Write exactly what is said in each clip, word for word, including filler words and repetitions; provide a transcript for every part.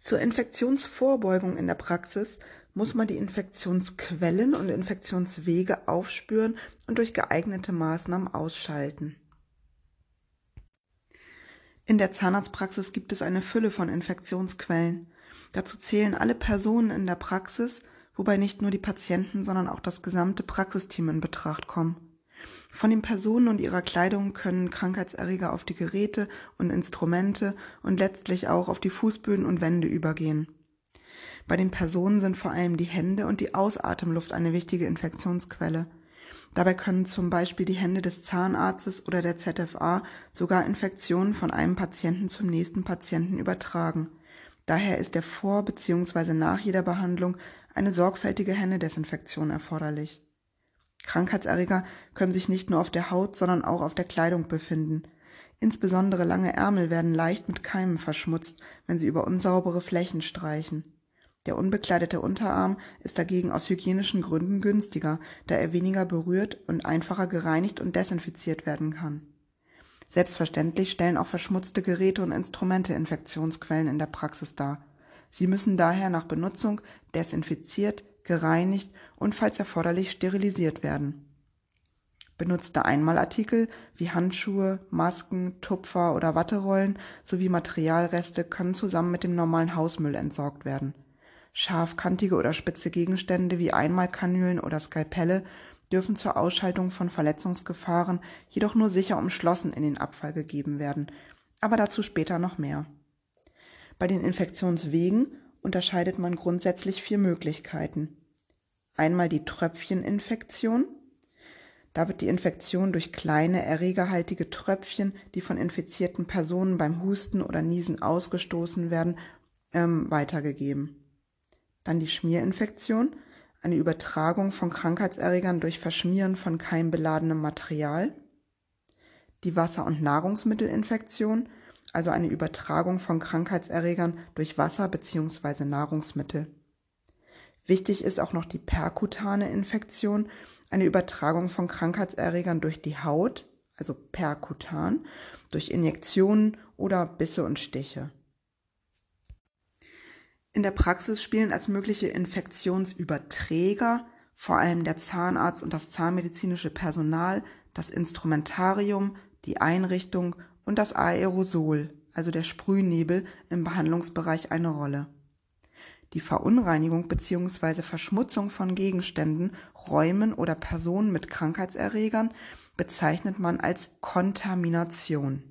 Zur Infektionsvorbeugung in der Praxis muss man die Infektionsquellen und Infektionswege aufspüren und durch geeignete Maßnahmen ausschalten. In der Zahnarztpraxis gibt es eine Fülle von Infektionsquellen. Dazu zählen alle Personen in der Praxis, wobei nicht nur die Patienten, sondern auch das gesamte Praxisteam in Betracht kommen. Von den Personen und ihrer Kleidung können Krankheitserreger auf die Geräte und Instrumente und letztlich auch auf die Fußböden und Wände übergehen. Bei den Personen sind vor allem die Hände und die Ausatemluft eine wichtige Infektionsquelle. Dabei können zum Beispiel die Hände des Zahnarztes oder der Z F A sogar Infektionen von einem Patienten zum nächsten Patienten übertragen. Daher ist der vor bzw. nach jeder Behandlung eine sorgfältige Händedesinfektion erforderlich. Krankheitserreger können sich nicht nur auf der Haut, sondern auch auf der Kleidung befinden. Insbesondere lange Ärmel werden leicht mit Keimen verschmutzt, wenn sie über unsaubere Flächen streichen. Der unbekleidete Unterarm ist dagegen aus hygienischen Gründen günstiger, da er weniger berührt und einfacher gereinigt und desinfiziert werden kann. Selbstverständlich stellen auch verschmutzte Geräte und Instrumente Infektionsquellen in der Praxis dar. Sie müssen daher nach Benutzung desinfiziert, gereinigt und falls erforderlich sterilisiert werden. Benutzte Einmalartikel wie Handschuhe, Masken, Tupfer oder Watterollen sowie Materialreste können zusammen mit dem normalen Hausmüll entsorgt werden. Scharfkantige oder spitze Gegenstände wie Einmalkanülen oder Skalpelle dürfen zur Ausschaltung von Verletzungsgefahren jedoch nur sicher umschlossen in den Abfall gegeben werden, aber dazu später noch mehr. Bei den Infektionswegen unterscheidet man grundsätzlich vier Möglichkeiten. Einmal die Tröpfcheninfektion. Da wird die Infektion durch kleine, erregerhaltige Tröpfchen, die von infizierten Personen beim Husten oder Niesen ausgestoßen werden, ähm, weitergegeben. Dann die Schmierinfektion, eine Übertragung von Krankheitserregern durch Verschmieren von keimbeladenem Material. Die Wasser- und Nahrungsmittelinfektion, also eine Übertragung von Krankheitserregern durch Wasser bzw. Nahrungsmittel. Wichtig ist auch noch die perkutane Infektion, eine Übertragung von Krankheitserregern durch die Haut, also perkutan, durch Injektionen oder Bisse und Stiche. In der Praxis spielen als mögliche Infektionsüberträger vor allem der Zahnarzt und das zahnmedizinische Personal, das Instrumentarium, die Einrichtung und das Aerosol, also der Sprühnebel im Behandlungsbereich eine Rolle. Die Verunreinigung bzw. Verschmutzung von Gegenständen, Räumen oder Personen mit Krankheitserregern bezeichnet man als Kontamination.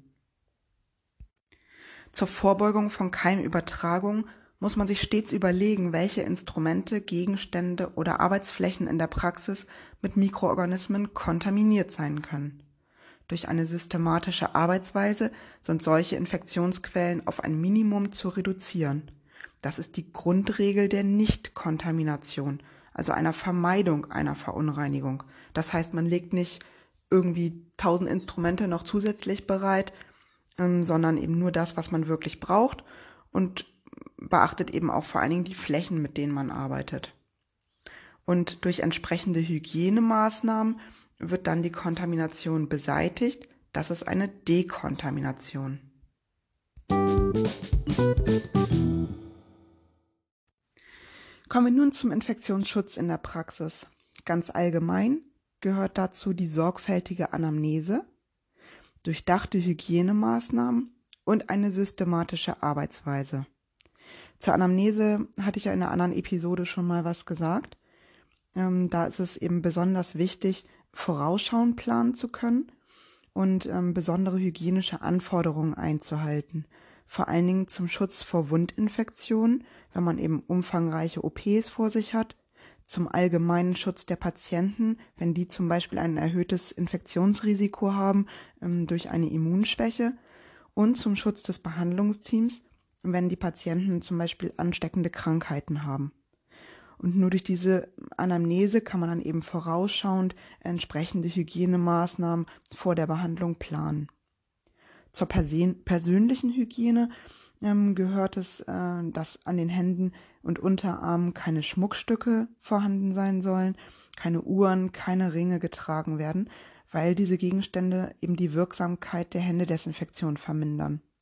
Zur Vorbeugung von Keimübertragung muss man sich stets überlegen, welche Instrumente, Gegenstände oder Arbeitsflächen in der Praxis mit Mikroorganismen kontaminiert sein können. Durch eine systematische Arbeitsweise sind solche Infektionsquellen auf ein Minimum zu reduzieren. Das ist die Grundregel der Nichtkontamination, also einer Vermeidung einer Verunreinigung. Das heißt, man legt nicht irgendwie tausend Instrumente noch zusätzlich bereit, ähm, sondern eben nur das, was man wirklich braucht und beachtet eben auch vor allen Dingen die Flächen, mit denen man arbeitet. Und durch entsprechende Hygienemaßnahmen wird dann die Kontamination beseitigt. Das ist eine Dekontamination. Kommen wir nun zum Infektionsschutz in der Praxis. Ganz allgemein gehört dazu die sorgfältige Anamnese, durchdachte Hygienemaßnahmen und eine systematische Arbeitsweise. Zur Anamnese hatte ich ja in einer anderen Episode schon mal was gesagt. Ähm, da ist es eben besonders wichtig, vorausschauend planen zu können und ähm, besondere hygienische Anforderungen einzuhalten. Vor allen Dingen zum Schutz vor Wundinfektionen, wenn man eben umfangreiche O Ps vor sich hat, zum allgemeinen Schutz der Patienten, wenn die zum Beispiel ein erhöhtes Infektionsrisiko haben ähm, durch eine Immunschwäche und zum Schutz des Behandlungsteams, wenn die Patienten zum Beispiel ansteckende Krankheiten haben. Und nur durch diese Anamnese kann man dann eben vorausschauend entsprechende Hygienemaßnahmen vor der Behandlung planen. Zur Persön- persönlichen Hygiene ähm, gehört es, äh, dass an den Händen und Unterarmen keine Schmuckstücke vorhanden sein sollen, keine Uhren, keine Ringe getragen werden, weil diese Gegenstände eben die Wirksamkeit der Händedesinfektion vermindern.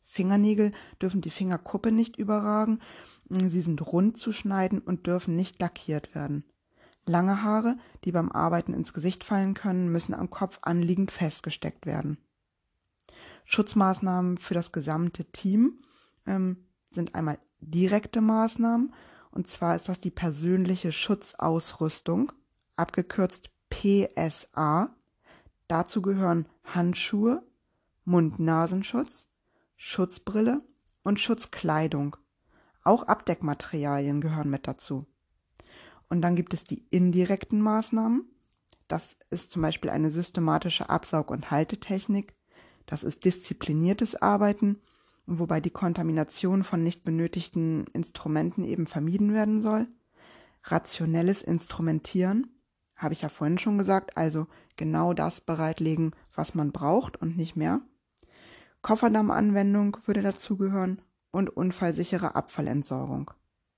Fingernägel dürfen die Fingerkuppe nicht überragen, sie sind rund zu schneiden und dürfen nicht lackiert werden. Lange Haare, die beim Arbeiten ins Gesicht fallen können, müssen am Kopf anliegend festgesteckt werden. Schutzmaßnahmen für das gesamte Team ähm, sind einmal direkte Maßnahmen, und zwar ist das die persönliche Schutzausrüstung, abgekürzt P S A. Dazu gehören Handschuhe, Mund-Nasenschutz, Schutzbrille und Schutzkleidung. Auch Abdeckmaterialien gehören mit dazu. Und dann gibt es die indirekten Maßnahmen. Das ist zum Beispiel eine systematische Absaug- und Haltetechnik. Das ist diszipliniertes Arbeiten, wobei die Kontamination von nicht benötigten Instrumenten eben vermieden werden soll. Rationelles Instrumentieren, habe ich ja vorhin schon gesagt, also genau das bereitlegen, was man braucht und nicht mehr. Kofferdammanwendung würde dazugehören und unfallsichere Abfallentsorgung.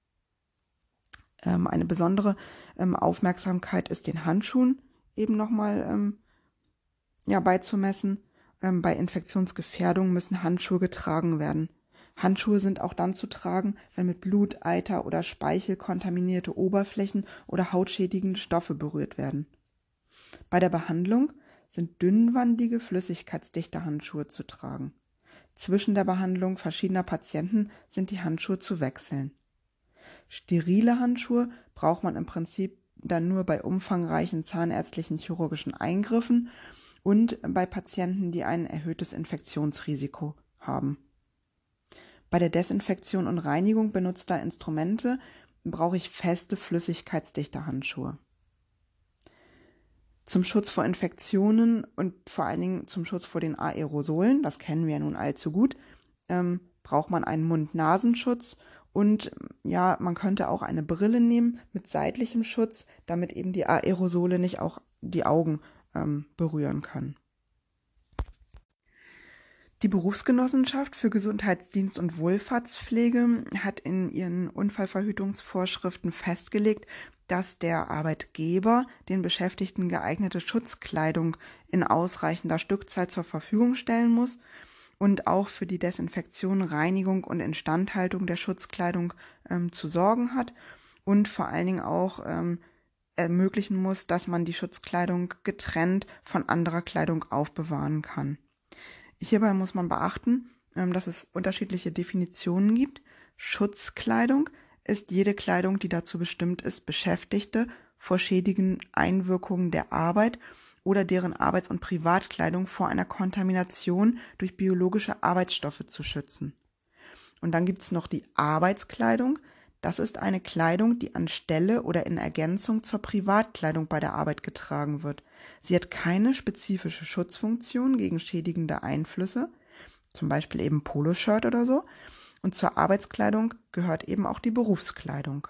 Ähm, eine besondere ähm, Aufmerksamkeit ist den Handschuhen eben nochmal ähm, ja, beizumessen. Ähm, bei Infektionsgefährdung müssen Handschuhe getragen werden. Handschuhe sind auch dann zu tragen, wenn mit Blut, Eiter oder Speichel kontaminierte Oberflächen oder hautschädigende Stoffe berührt werden. Bei der Behandlung sind dünnwandige, flüssigkeitsdichte Handschuhe zu tragen. Zwischen der Behandlung verschiedener Patienten sind die Handschuhe zu wechseln. Sterile Handschuhe braucht man im Prinzip dann nur bei umfangreichen zahnärztlichen chirurgischen Eingriffen und bei Patienten, die ein erhöhtes Infektionsrisiko haben. Bei der Desinfektion und Reinigung benutzter Instrumente brauche ich feste, flüssigkeitsdichte Handschuhe. Zum Schutz vor Infektionen und vor allen Dingen zum Schutz vor den Aerosolen, das kennen wir ja nun allzu gut, ähm, braucht man einen Mund-Nasenschutz und ja, man könnte auch eine Brille nehmen mit seitlichem Schutz, damit eben die Aerosole nicht auch die Augen ähm, berühren können. Die Berufsgenossenschaft für Gesundheitsdienst und Wohlfahrtspflege hat in ihren Unfallverhütungsvorschriften festgelegt, dass der Arbeitgeber den Beschäftigten geeignete Schutzkleidung in ausreichender Stückzahl zur Verfügung stellen muss und auch für die Desinfektion, Reinigung und Instandhaltung der Schutzkleidung ähm, zu sorgen hat und vor allen Dingen auch ähm, ermöglichen muss, dass man die Schutzkleidung getrennt von anderer Kleidung aufbewahren kann. Hierbei muss man beachten, dass es unterschiedliche Definitionen gibt. Schutzkleidung ist jede Kleidung, die dazu bestimmt ist, Beschäftigte vor schädigenden Einwirkungen der Arbeit oder deren Arbeits- und Privatkleidung vor einer Kontamination durch biologische Arbeitsstoffe zu schützen. Und dann gibt es noch die Arbeitskleidung. Das ist eine Kleidung, die anstelle oder in Ergänzung zur Privatkleidung bei der Arbeit getragen wird. Sie hat keine spezifische Schutzfunktion gegen schädigende Einflüsse, zum Beispiel eben Poloshirt oder so. Und zur Arbeitskleidung gehört eben auch die Berufskleidung.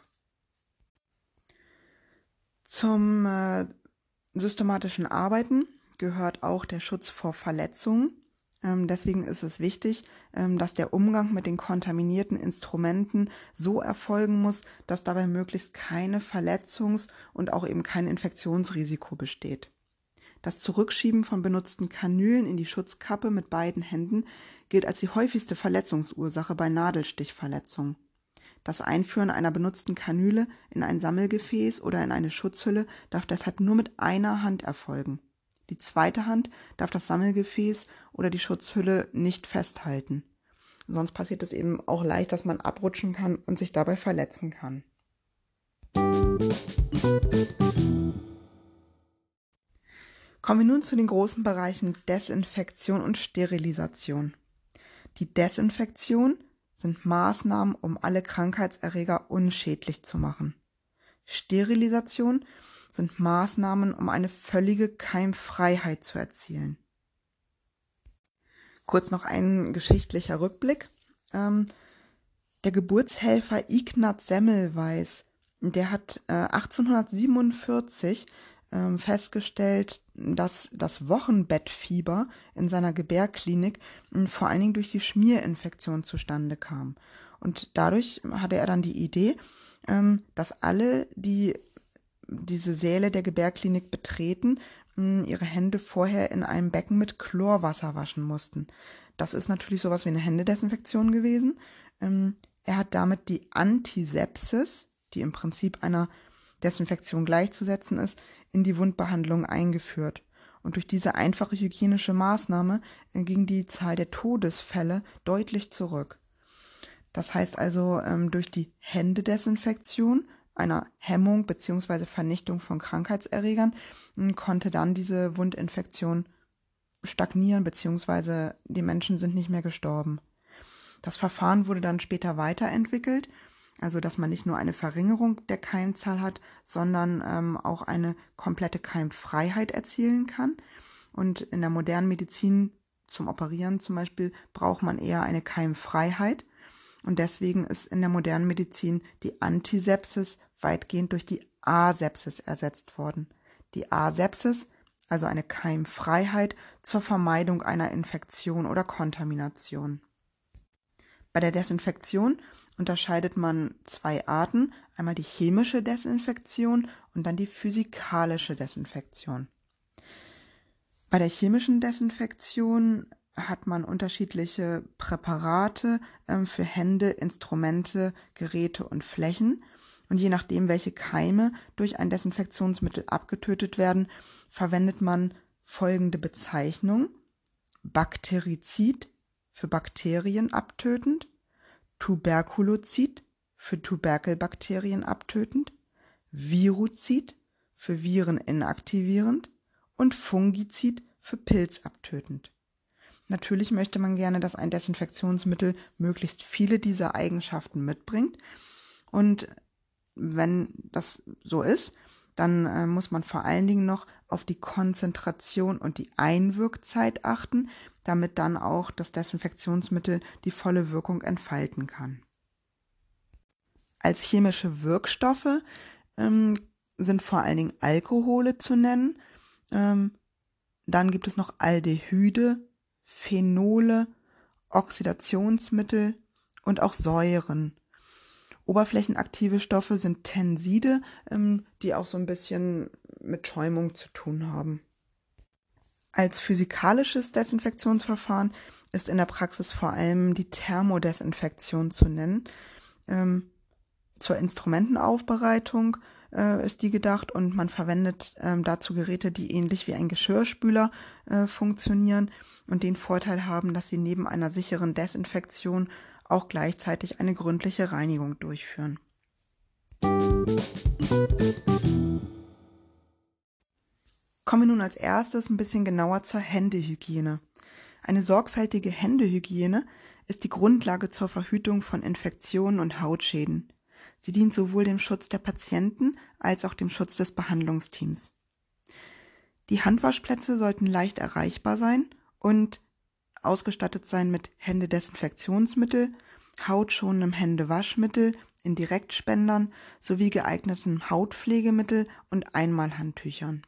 Zum äh, systematischen Arbeiten gehört auch der Schutz vor Verletzungen. Ähm, deswegen ist es wichtig, ähm, dass der Umgang mit den kontaminierten Instrumenten so erfolgen muss, dass dabei möglichst keine Verletzungs- und auch eben kein Infektionsrisiko besteht. Das Zurückschieben von benutzten Kanülen in die Schutzkappe mit beiden Händen gilt als die häufigste Verletzungsursache bei Nadelstichverletzungen. Das Einführen einer benutzten Kanüle in ein Sammelgefäß oder in eine Schutzhülle darf deshalb nur mit einer Hand erfolgen. Die zweite Hand darf das Sammelgefäß oder die Schutzhülle nicht festhalten. Sonst passiert es eben auch leicht, dass man abrutschen kann und sich dabei verletzen kann. Kommen wir nun zu den großen Bereichen Desinfektion und Sterilisation. Die Desinfektion sind Maßnahmen, um alle Krankheitserreger unschädlich zu machen. Sterilisation sind Maßnahmen, um eine völlige Keimfreiheit zu erzielen. Kurz noch ein geschichtlicher Rückblick. Ähm, der Geburtshelfer Ignaz Semmelweis, der hat äh, achtzehnhundertsiebenundvierzig äh, festgestellt, dass das Wochenbettfieber in seiner Gebärklinik äh, vor allen Dingen durch die Schmierinfektion zustande kam. Und dadurch hatte er dann die Idee, äh, dass alle, die diese Säle der Gebärklinik betreten, mh, ihre Hände vorher in einem Becken mit Chlorwasser waschen mussten. Das ist natürlich sowas wie eine Händedesinfektion gewesen. Ähm, er hat damit die Antisepsis, die im Prinzip einer Desinfektion gleichzusetzen ist, in die Wundbehandlung eingeführt. Und durch diese einfache hygienische Maßnahme äh, ging die Zahl der Todesfälle deutlich zurück. Das heißt also, ähm, durch die Händedesinfektion, einer Hemmung bzw. Vernichtung von Krankheitserregern, m, konnte dann diese Wundinfektion stagnieren bzw. die Menschen sind nicht mehr gestorben. Das Verfahren wurde dann später weiterentwickelt, also dass man nicht nur eine Verringerung der Keimzahl hat, sondern ähm, auch eine komplette Keimfreiheit erzielen kann. Und in der modernen Medizin zum Operieren zum Beispiel braucht man eher eine Keimfreiheit. Und deswegen ist in der modernen Medizin die Antisepsis weitgehend durch die Asepsis ersetzt worden. Die Asepsis, also eine Keimfreiheit zur Vermeidung einer Infektion oder Kontamination. Bei der Desinfektion unterscheidet man zwei Arten, einmal die chemische Desinfektion und dann die physikalische Desinfektion. Bei der chemischen Desinfektion hat man unterschiedliche Präparate ähm, für Hände, Instrumente, Geräte und Flächen. Und je nachdem, welche Keime durch ein Desinfektionsmittel abgetötet werden, verwendet man folgende Bezeichnung: Bakterizid für Bakterien abtötend, Tuberkulozid für Tuberkelbakterien abtötend, Viruzid für Viren inaktivierend und Fungizid für Pilz abtötend. Natürlich möchte man gerne, dass ein Desinfektionsmittel möglichst viele dieser Eigenschaften mitbringt. Und wenn das so ist, dann äh, muss man vor allen Dingen noch auf die Konzentration und die Einwirkzeit achten, damit dann auch das Desinfektionsmittel die volle Wirkung entfalten kann. Als chemische Wirkstoffe ähm, sind vor allen Dingen Alkohole zu nennen. Ähm, dann gibt es noch Aldehyde, Phenole, Oxidationsmittel und auch Säuren. Oberflächenaktive Stoffe sind Tenside, ähm, die auch so ein bisschen mit Schäumung zu tun haben. Als physikalisches Desinfektionsverfahren ist in der Praxis vor allem die Thermodesinfektion zu nennen. Ähm, zur Instrumentenaufbereitung äh, ist die gedacht und man verwendet ähm, dazu Geräte, die ähnlich wie ein Geschirrspüler äh, funktionieren und den Vorteil haben, dass sie neben einer sicheren Desinfektion auch gleichzeitig eine gründliche Reinigung durchführen. Kommen wir nun als erstes ein bisschen genauer zur Händehygiene. Eine sorgfältige Händehygiene ist die Grundlage zur Verhütung von Infektionen und Hautschäden. Sie dient sowohl dem Schutz der Patienten als auch dem Schutz des Behandlungsteams. Die Handwaschplätze sollten leicht erreichbar sein und ausgestattet sein mit Händedesinfektionsmittel, hautschonendem Händewaschmittel in Direktspendern sowie geeignetem Hautpflegemittel und Einmalhandtüchern.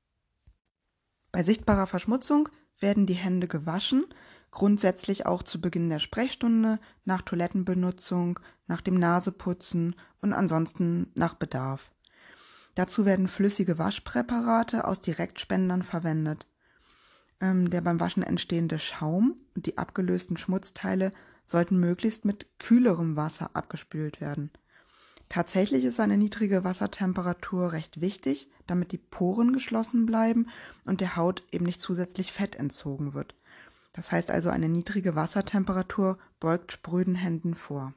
Bei sichtbarer Verschmutzung werden die Hände gewaschen, grundsätzlich auch zu Beginn der Sprechstunde, nach Toilettenbenutzung, nach dem Naseputzen und ansonsten nach Bedarf. Dazu werden flüssige Waschpräparate aus Direktspendern verwendet. Ähm, der beim Waschen entstehende Schaum und die abgelösten Schmutzteile sollten möglichst mit kühlerem Wasser abgespült werden. Tatsächlich ist eine niedrige Wassertemperatur recht wichtig, damit die Poren geschlossen bleiben und der Haut eben nicht zusätzlich Fett entzogen wird. Das heißt also, eine niedrige Wassertemperatur beugt spröden Händen vor.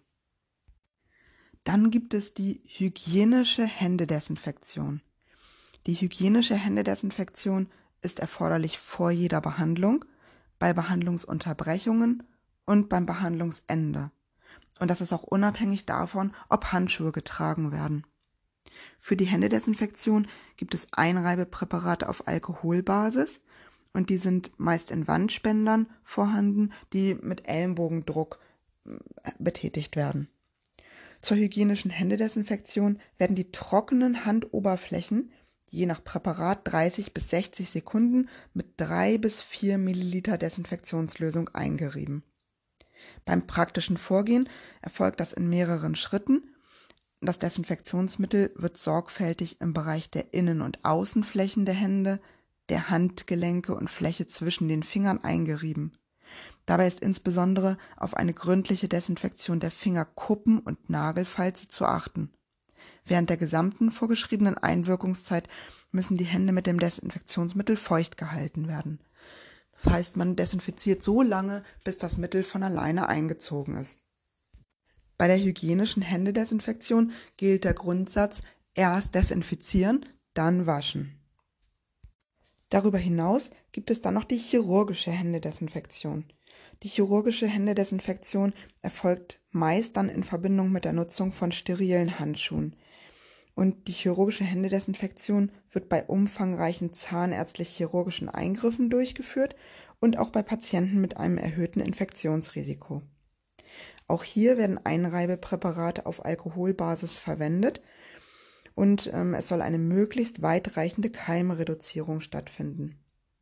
Dann gibt es die hygienische Händedesinfektion. Die hygienische Händedesinfektion ist erforderlich vor jeder Behandlung, bei Behandlungsunterbrechungen und beim Behandlungsende. Und das ist auch unabhängig davon, ob Handschuhe getragen werden. Für die Händedesinfektion gibt es Einreibepräparate auf Alkoholbasis und die sind meist in Wandspendern vorhanden, die mit Ellenbogendruck betätigt werden. Zur hygienischen Händedesinfektion werden die trockenen Handoberflächen je nach Präparat dreißig bis sechzig Sekunden mit drei bis vier Milliliter Desinfektionslösung eingerieben. Beim praktischen Vorgehen erfolgt das in mehreren Schritten. Das Desinfektionsmittel wird sorgfältig im Bereich der Innen- und Außenflächen der Hände, der Handgelenke und Fläche zwischen den Fingern eingerieben. Dabei ist insbesondere auf eine gründliche Desinfektion der Fingerkuppen und Nagelfalze zu achten. Während der gesamten vorgeschriebenen Einwirkungszeit müssen die Hände mit dem Desinfektionsmittel feucht gehalten werden. Das heißt, man desinfiziert so lange, bis das Mittel von alleine eingezogen ist. Bei der hygienischen Händedesinfektion gilt der Grundsatz: erst desinfizieren, dann waschen. Darüber hinaus gibt es dann noch die chirurgische Händedesinfektion. Die chirurgische Händedesinfektion erfolgt meist dann in Verbindung mit der Nutzung von sterilen Handschuhen. Und die chirurgische Händedesinfektion wird bei umfangreichen zahnärztlich-chirurgischen Eingriffen durchgeführt und auch bei Patienten mit einem erhöhten Infektionsrisiko. Auch hier werden Einreibepräparate auf Alkoholbasis verwendet und ähm, es soll eine möglichst weitreichende Keimreduzierung stattfinden.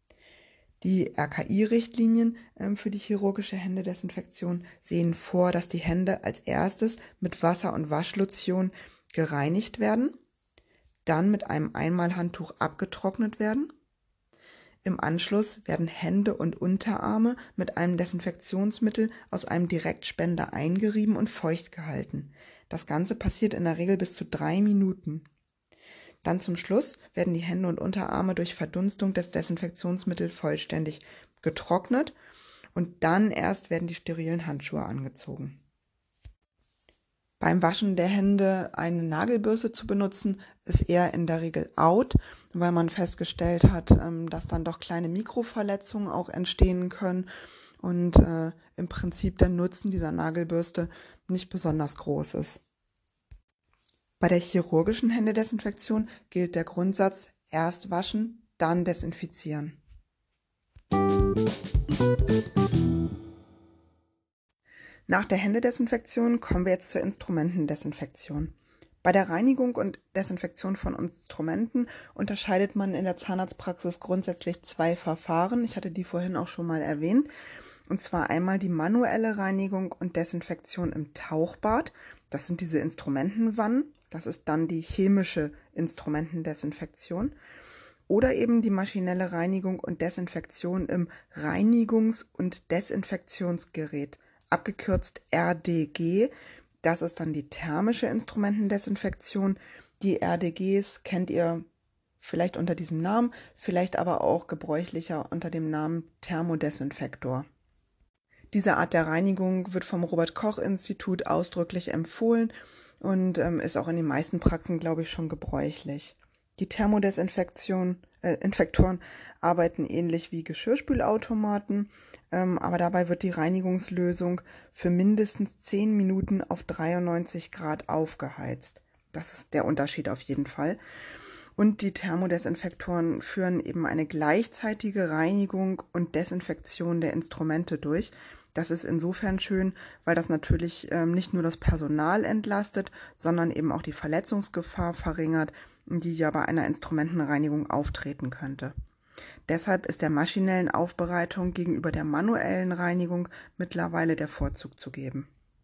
Die R K I-Richtlinien ähm, für die chirurgische Händedesinfektion sehen vor, dass die Hände als erstes mit Wasser und Waschlotion gereinigt werden, dann mit einem Einmalhandtuch abgetrocknet werden. Im Anschluss werden Hände und Unterarme mit einem Desinfektionsmittel aus einem Direktspender eingerieben und feucht gehalten. Das Ganze passiert in der Regel bis zu drei Minuten. Dann zum Schluss werden die Hände und Unterarme durch Verdunstung des Desinfektionsmittels vollständig getrocknet und dann erst werden die sterilen Handschuhe angezogen. Beim Waschen der Hände eine Nagelbürste zu benutzen, ist eher in der Regel out, weil man festgestellt hat, dass dann doch kleine Mikroverletzungen auch entstehen können und äh, im Prinzip der Nutzen dieser Nagelbürste nicht besonders groß ist. Bei der chirurgischen Händedesinfektion gilt der Grundsatz: erst waschen, dann desinfizieren. Nach der Händedesinfektion kommen wir jetzt zur Instrumentendesinfektion. Bei der Reinigung und Desinfektion von Instrumenten unterscheidet man in der Zahnarztpraxis grundsätzlich zwei Verfahren. Ich hatte die vorhin auch schon mal erwähnt. Und zwar einmal die manuelle Reinigung und Desinfektion im Tauchbad. Das sind diese Instrumentenwannen. Das ist dann die chemische Instrumentendesinfektion. Oder eben die maschinelle Reinigung und Desinfektion im Reinigungs- und Desinfektionsgerät, abgekürzt R D G. Das ist dann die thermische Instrumentendesinfektion. Die R D Gs kennt ihr vielleicht unter diesem Namen, vielleicht aber auch gebräuchlicher unter dem Namen Thermodesinfektor. Diese Art der Reinigung wird vom Robert-Koch-Institut ausdrücklich empfohlen und ähm, ist auch in den meisten Praxen, glaube ich, schon gebräuchlich. Die Thermodesinfektion, äh, Infektoren arbeiten ähnlich wie Geschirrspülautomaten, ähm, aber dabei wird die Reinigungslösung für mindestens zehn Minuten auf dreiundneunzig Grad aufgeheizt. Das ist der Unterschied auf jeden Fall. Und die Thermodesinfektoren führen eben eine gleichzeitige Reinigung und Desinfektion der Instrumente durch. Das ist insofern schön, weil das natürlich ähm, nicht nur das Personal entlastet, sondern eben auch die Verletzungsgefahr verringert, die ja bei einer Instrumentenreinigung auftreten könnte. Deshalb ist der maschinellen Aufbereitung gegenüber der manuellen Reinigung mittlerweile der Vorzug zu geben.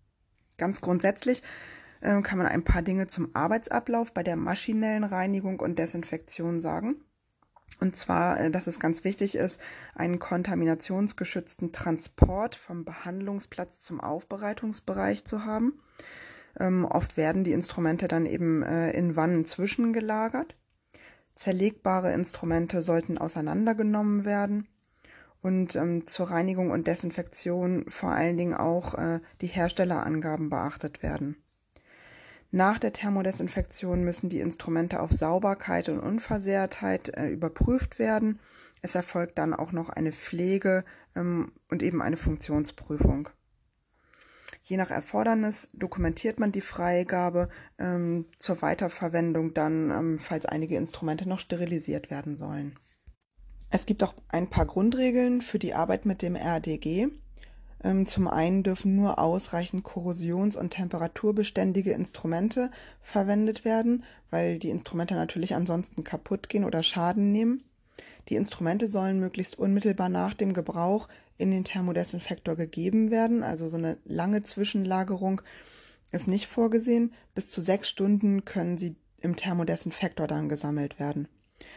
Ganz grundsätzlich äh, kann man ein paar Dinge zum Arbeitsablauf bei der maschinellen Reinigung und Desinfektion sagen. Und zwar, äh, dass es ganz wichtig ist, einen kontaminationsgeschützten Transport vom Behandlungsplatz zum Aufbereitungsbereich zu haben. Ähm, oft werden die Instrumente dann eben äh, in Wannen zwischengelagert. Zerlegbare Instrumente sollten auseinandergenommen werden und ähm, zur Reinigung und Desinfektion vor allen Dingen auch äh, die Herstellerangaben beachtet werden. Nach der Thermodesinfektion müssen die Instrumente auf Sauberkeit und Unversehrtheit äh, überprüft werden. Es erfolgt dann auch noch eine Pflege ähm, und eben eine Funktionsprüfung. Je nach Erfordernis dokumentiert man die Freigabe ähm, zur Weiterverwendung dann, ähm, falls einige Instrumente noch sterilisiert werden sollen. Es gibt auch ein paar Grundregeln für die Arbeit mit dem R D G. Ähm, zum einen dürfen nur ausreichend korrosions- und temperaturbeständige Instrumente verwendet werden, weil die Instrumente natürlich ansonsten kaputt gehen oder Schaden nehmen. Die Instrumente sollen möglichst unmittelbar nach dem Gebrauch in den Thermodesinfektor gegeben werden, also so eine lange Zwischenlagerung ist nicht vorgesehen. Bis zu sechs Stunden können sie im Thermodesinfektor dann gesammelt werden.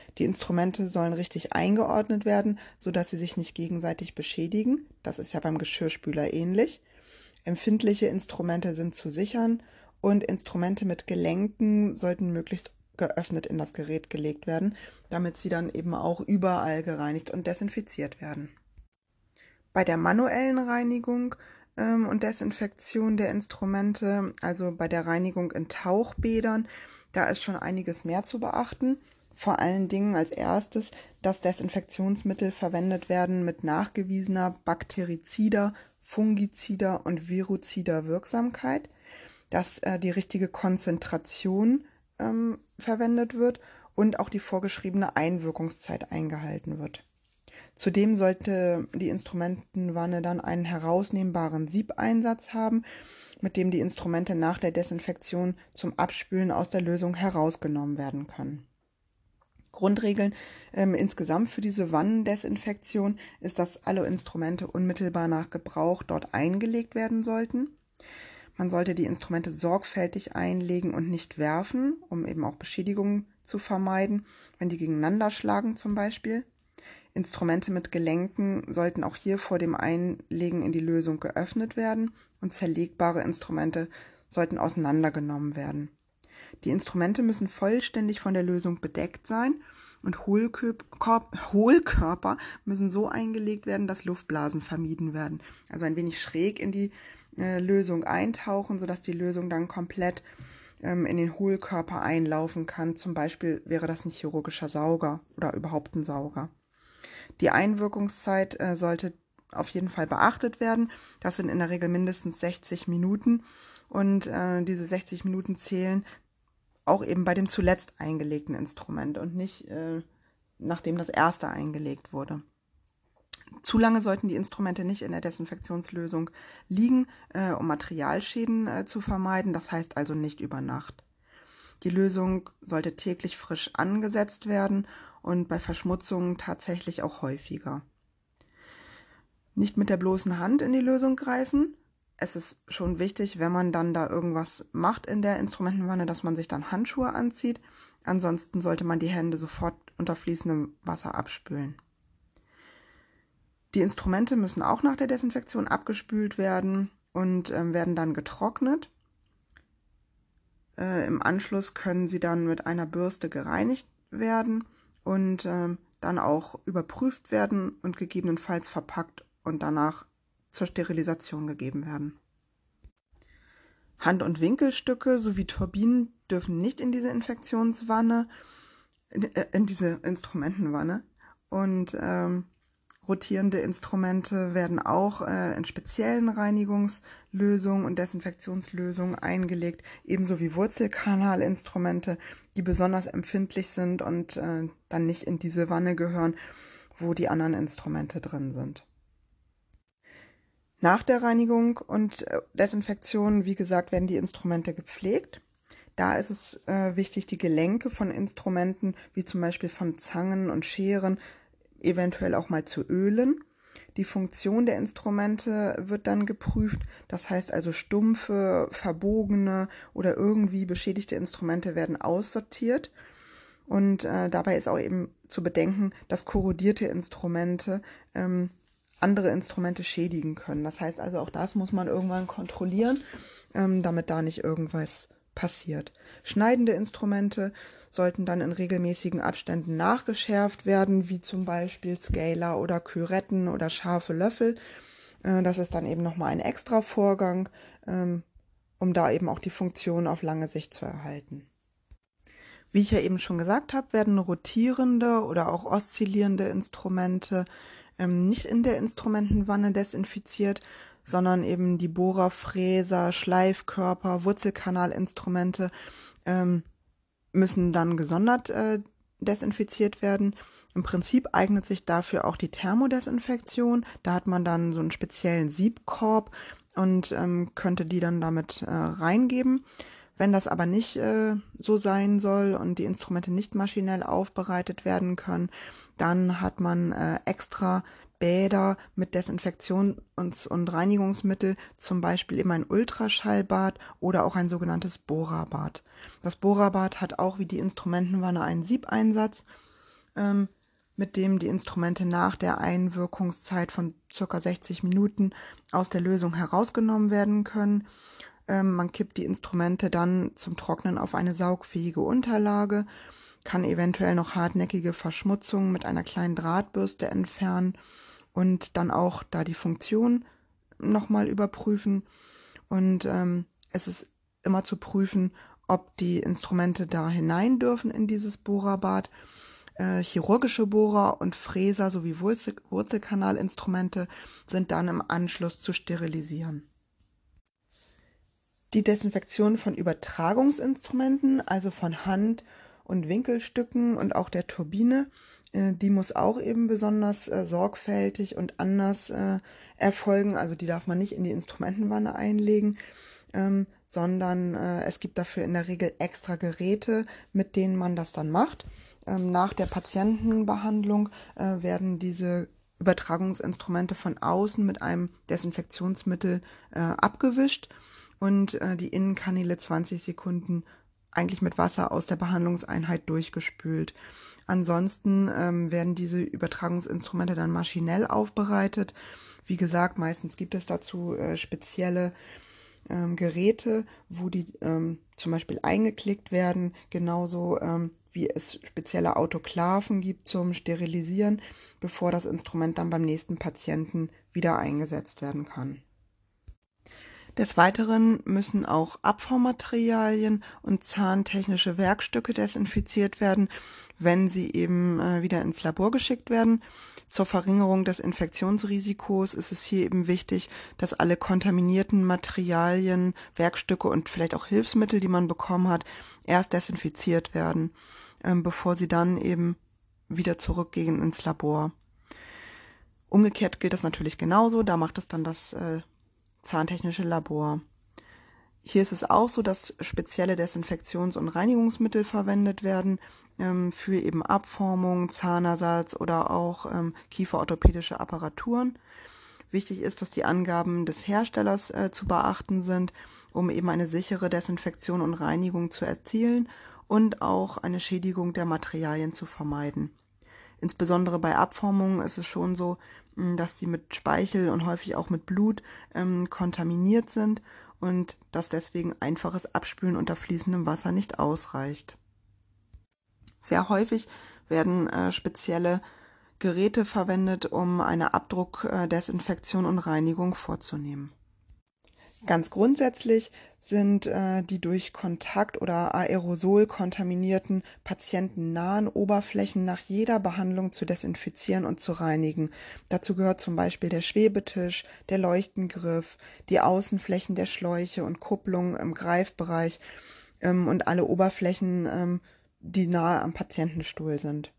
Die Instrumente sollen richtig eingeordnet werden, sodass sie sich nicht gegenseitig beschädigen. Das ist ja beim Geschirrspüler ähnlich. Empfindliche Instrumente sind zu sichern und Instrumente mit Gelenken sollten möglichst geöffnet in das Gerät gelegt werden, damit sie dann eben auch überall gereinigt und desinfiziert werden. Bei der manuellen Reinigung ähm, und Desinfektion der Instrumente, also bei der Reinigung in Tauchbädern, da ist schon einiges mehr zu beachten. Vor allen Dingen als erstes, dass Desinfektionsmittel verwendet werden mit nachgewiesener bakterizider, fungizider und viruzider Wirksamkeit, dass äh, die richtige Konzentration ähm, verwendet wird und auch die vorgeschriebene Einwirkungszeit eingehalten wird. Zudem sollte die Instrumentenwanne dann einen herausnehmbaren Siebeinsatz haben, mit dem die Instrumente nach der Desinfektion zum Abspülen aus der Lösung herausgenommen werden können. Grundregeln ähm, insgesamt für diese Wannendesinfektion ist, dass alle Instrumente unmittelbar nach Gebrauch dort eingelegt werden sollten. Man sollte die Instrumente sorgfältig einlegen und nicht werfen, um eben auch Beschädigungen zu vermeiden, wenn die gegeneinander schlagen zum Beispiel. Instrumente mit Gelenken sollten auch hier vor dem Einlegen in die Lösung geöffnet werden und zerlegbare Instrumente sollten auseinandergenommen werden. Die Instrumente müssen vollständig von der Lösung bedeckt sein und Hohlkörper müssen so eingelegt werden, dass Luftblasen vermieden werden. Also ein wenig schräg in die äh, Lösung eintauchen, sodass die Lösung dann komplett ähm, in den Hohlkörper einlaufen kann. Zum Beispiel wäre das ein chirurgischer Sauger oder überhaupt ein Sauger. Die Einwirkungszeit äh, sollte auf jeden Fall beachtet werden. Das sind in der Regel mindestens sechzig Minuten und äh, diese sechzig Minuten zählen auch eben bei dem zuletzt eingelegten Instrument und nicht äh, nachdem das erste eingelegt wurde. Zu lange sollten die Instrumente nicht in der Desinfektionslösung liegen, äh, um Materialschäden äh, zu vermeiden. Das heißt also nicht über Nacht. Die Lösung sollte täglich frisch angesetzt werden und bei Verschmutzungen tatsächlich auch häufiger. Nicht mit der bloßen Hand in die Lösung greifen. Es ist schon wichtig, wenn man dann da irgendwas macht in der Instrumentenwanne, dass man sich dann Handschuhe anzieht. Ansonsten sollte man die Hände sofort unter fließendem Wasser abspülen. Die Instrumente müssen auch nach der Desinfektion abgespült werden und äh, werden dann getrocknet. Äh, im Anschluss können sie dann mit einer Bürste gereinigt werden und äh, dann auch überprüft werden und gegebenenfalls verpackt und danach zur Sterilisation gegeben werden. Hand- und Winkelstücke sowie Turbinen dürfen nicht in diese Infektionswanne, in, äh, in diese Instrumentenwanne und ähm, rotierende Instrumente werden auch äh, in speziellen Reinigungslösungen und Desinfektionslösungen eingelegt, ebenso wie Wurzelkanalinstrumente, die besonders empfindlich sind und äh, dann nicht in diese Wanne gehören, wo die anderen Instrumente drin sind. Nach der Reinigung und Desinfektion, wie gesagt, werden die Instrumente gepflegt. Da ist es äh, wichtig, die Gelenke von Instrumenten, wie zum Beispiel von Zangen und Scheren, eventuell auch mal zu ölen. Die Funktion der Instrumente wird dann geprüft. Das heißt also stumpfe, verbogene oder irgendwie beschädigte Instrumente werden aussortiert. Und äh, dabei ist auch eben zu bedenken, dass korrodierte Instrumente ähm, andere Instrumente schädigen können. Das heißt also, auch das muss man irgendwann kontrollieren, ähm, damit da nicht irgendwas passiert. Schneidende Instrumente sollten dann in regelmäßigen Abständen nachgeschärft werden, wie zum Beispiel Scaler oder Küretten oder scharfe Löffel. Äh, das ist dann eben nochmal ein extra Vorgang, ähm, um da eben auch die Funktion auf lange Sicht zu erhalten. Wie ich ja eben schon gesagt habe, werden rotierende oder auch oszillierende Instrumente ähm, nicht in der Instrumentenwanne desinfiziert, sondern eben die Bohrer, Fräser, Schleifkörper, Wurzelkanalinstrumente ähm, müssen dann gesondert äh, desinfiziert werden. Im Prinzip eignet sich dafür auch die Thermodesinfektion. Da hat man dann so einen speziellen Siebkorb und ähm, könnte die dann damit äh, reingeben. Wenn das aber nicht äh, so sein soll und die Instrumente nicht maschinell aufbereitet werden können, dann hat man äh, extra Bäder mit Desinfektions- und Reinigungsmittel, zum Beispiel eben ein Ultraschallbad oder auch ein sogenanntes Bohrerbad. Das Bohrerbad hat auch wie die Instrumentenwanne einen Siebeinsatz ähm, mit dem die Instrumente nach der Einwirkungszeit von circa sechzig Minuten aus der Lösung herausgenommen werden können. Ähm, man kippt die Instrumente dann zum Trocknen auf eine saugfähige Unterlage, kann eventuell noch hartnäckige Verschmutzungen mit einer kleinen Drahtbürste entfernen und dann auch da die Funktion nochmal überprüfen. Und ähm, es ist immer zu prüfen, ob die Instrumente da hinein dürfen in dieses Bohrerbad. Äh, chirurgische Bohrer und Fräser sowie Wurzel Wurzelkanalinstrumente sind dann im Anschluss zu sterilisieren. Die Desinfektion von Übertragungsinstrumenten, also von Hand- und Winkelstücken und auch der Turbine, äh, die muss auch eben besonders äh, sorgfältig und anders äh, erfolgen. Also die darf man nicht in die Instrumentenwanne einlegen, ähm, sondern äh, es gibt dafür in der Regel extra Geräte, mit denen man das dann macht. Ähm, nach der Patientenbehandlung äh, werden diese Übertragungsinstrumente von außen mit einem Desinfektionsmittel äh, abgewischt und äh, die Innenkanäle zwanzig Sekunden eigentlich mit Wasser aus der Behandlungseinheit durchgespült. Ansonsten ähm, werden diese Übertragungsinstrumente dann maschinell aufbereitet. Wie gesagt, meistens gibt es dazu äh, spezielle ähm, Geräte, wo die ähm, zum Beispiel eingeklickt werden, genauso ähm, wie es spezielle Autoklaven gibt zum Sterilisieren, bevor das Instrument dann beim nächsten Patienten wieder eingesetzt werden kann. Des Weiteren müssen auch Abformmaterialien und zahntechnische Werkstücke desinfiziert werden, wenn sie eben äh, wieder ins Labor geschickt werden. Zur Verringerung des Infektionsrisikos ist es hier eben wichtig, dass alle kontaminierten Materialien, Werkstücke und vielleicht auch Hilfsmittel, die man bekommen hat, erst desinfiziert werden, ähm, bevor sie dann eben wieder zurückgehen ins Labor. Umgekehrt gilt das natürlich genauso, da macht es dann das äh, zahntechnische Labor. Hier ist es auch so, dass spezielle Desinfektions- und Reinigungsmittel verwendet werden ähm, für eben Abformung, Zahnersatz oder auch ähm, kieferorthopädische Apparaturen. Wichtig ist, dass die Angaben des Herstellers äh, zu beachten sind, um eben eine sichere Desinfektion und Reinigung zu erzielen und auch eine Schädigung der Materialien zu vermeiden. Insbesondere bei Abformungen ist es schon so, dass die mit Speichel und häufig auch mit Blut ähm, kontaminiert sind und dass deswegen einfaches Abspülen unter fließendem Wasser nicht ausreicht. Sehr häufig werden äh, spezielle Geräte verwendet, um eine Abdruckdesinfektion und Reinigung vorzunehmen. Ganz grundsätzlich sind äh, die durch Kontakt oder Aerosol kontaminierten patientennahen Oberflächen nach jeder Behandlung zu desinfizieren und zu reinigen. Dazu gehört zum Beispiel der Schwebetisch, der Leuchtengriff, die Außenflächen der Schläuche und Kupplungen im Greifbereich ähm, und alle Oberflächen, ähm, die nahe am Patientenstuhl sind.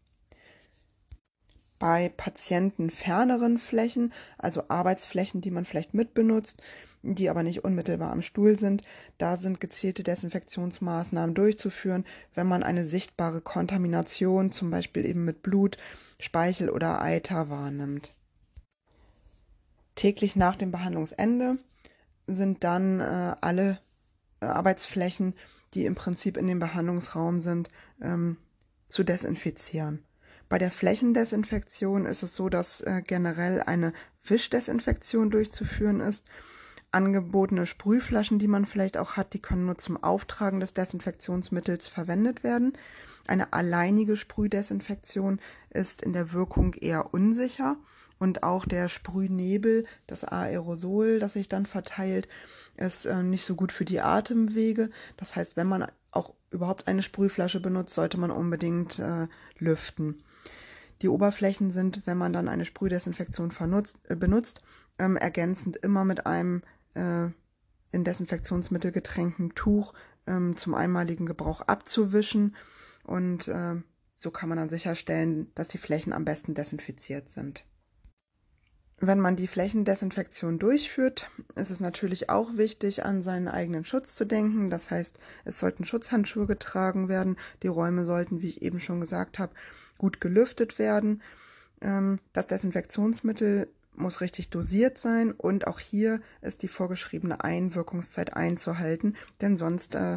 Bei patientenferneren Flächen, also Arbeitsflächen, die man vielleicht mitbenutzt, die aber nicht unmittelbar am Stuhl sind, da sind gezielte Desinfektionsmaßnahmen durchzuführen, wenn man eine sichtbare Kontamination, zum Beispiel eben mit Blut, Speichel oder Eiter wahrnimmt. Täglich nach dem Behandlungsende sind dann äh, alle äh, Arbeitsflächen, die im Prinzip in dem Behandlungsraum sind, ähm, zu desinfizieren. Bei der Flächendesinfektion ist es so, dass äh, generell eine Wischdesinfektion durchzuführen ist. Angebotene Sprühflaschen, die man vielleicht auch hat, die können nur zum Auftragen des Desinfektionsmittels verwendet werden. Eine alleinige Sprühdesinfektion ist in der Wirkung eher unsicher und auch der Sprühnebel, das Aerosol, das sich dann verteilt, ist äh, nicht so gut für die Atemwege. Das heißt, wenn man auch überhaupt eine Sprühflasche benutzt, sollte man unbedingt äh, lüften. Die Oberflächen sind, wenn man dann eine Sprühdesinfektion vernutzt, äh, benutzt, ähm, ergänzend immer mit einem äh, in Desinfektionsmittel getränkten Tuch ähm, zum einmaligen Gebrauch abzuwischen. Und äh, so kann man dann sicherstellen, dass die Flächen am besten desinfiziert sind. Wenn man die Flächendesinfektion durchführt, ist es natürlich auch wichtig, an seinen eigenen Schutz zu denken. Das heißt, es sollten Schutzhandschuhe getragen werden. Die Räume sollten, wie ich eben schon gesagt habe, gut gelüftet werden. Das Desinfektionsmittel muss richtig dosiert sein und auch hier ist die vorgeschriebene Einwirkungszeit einzuhalten, denn sonst äh,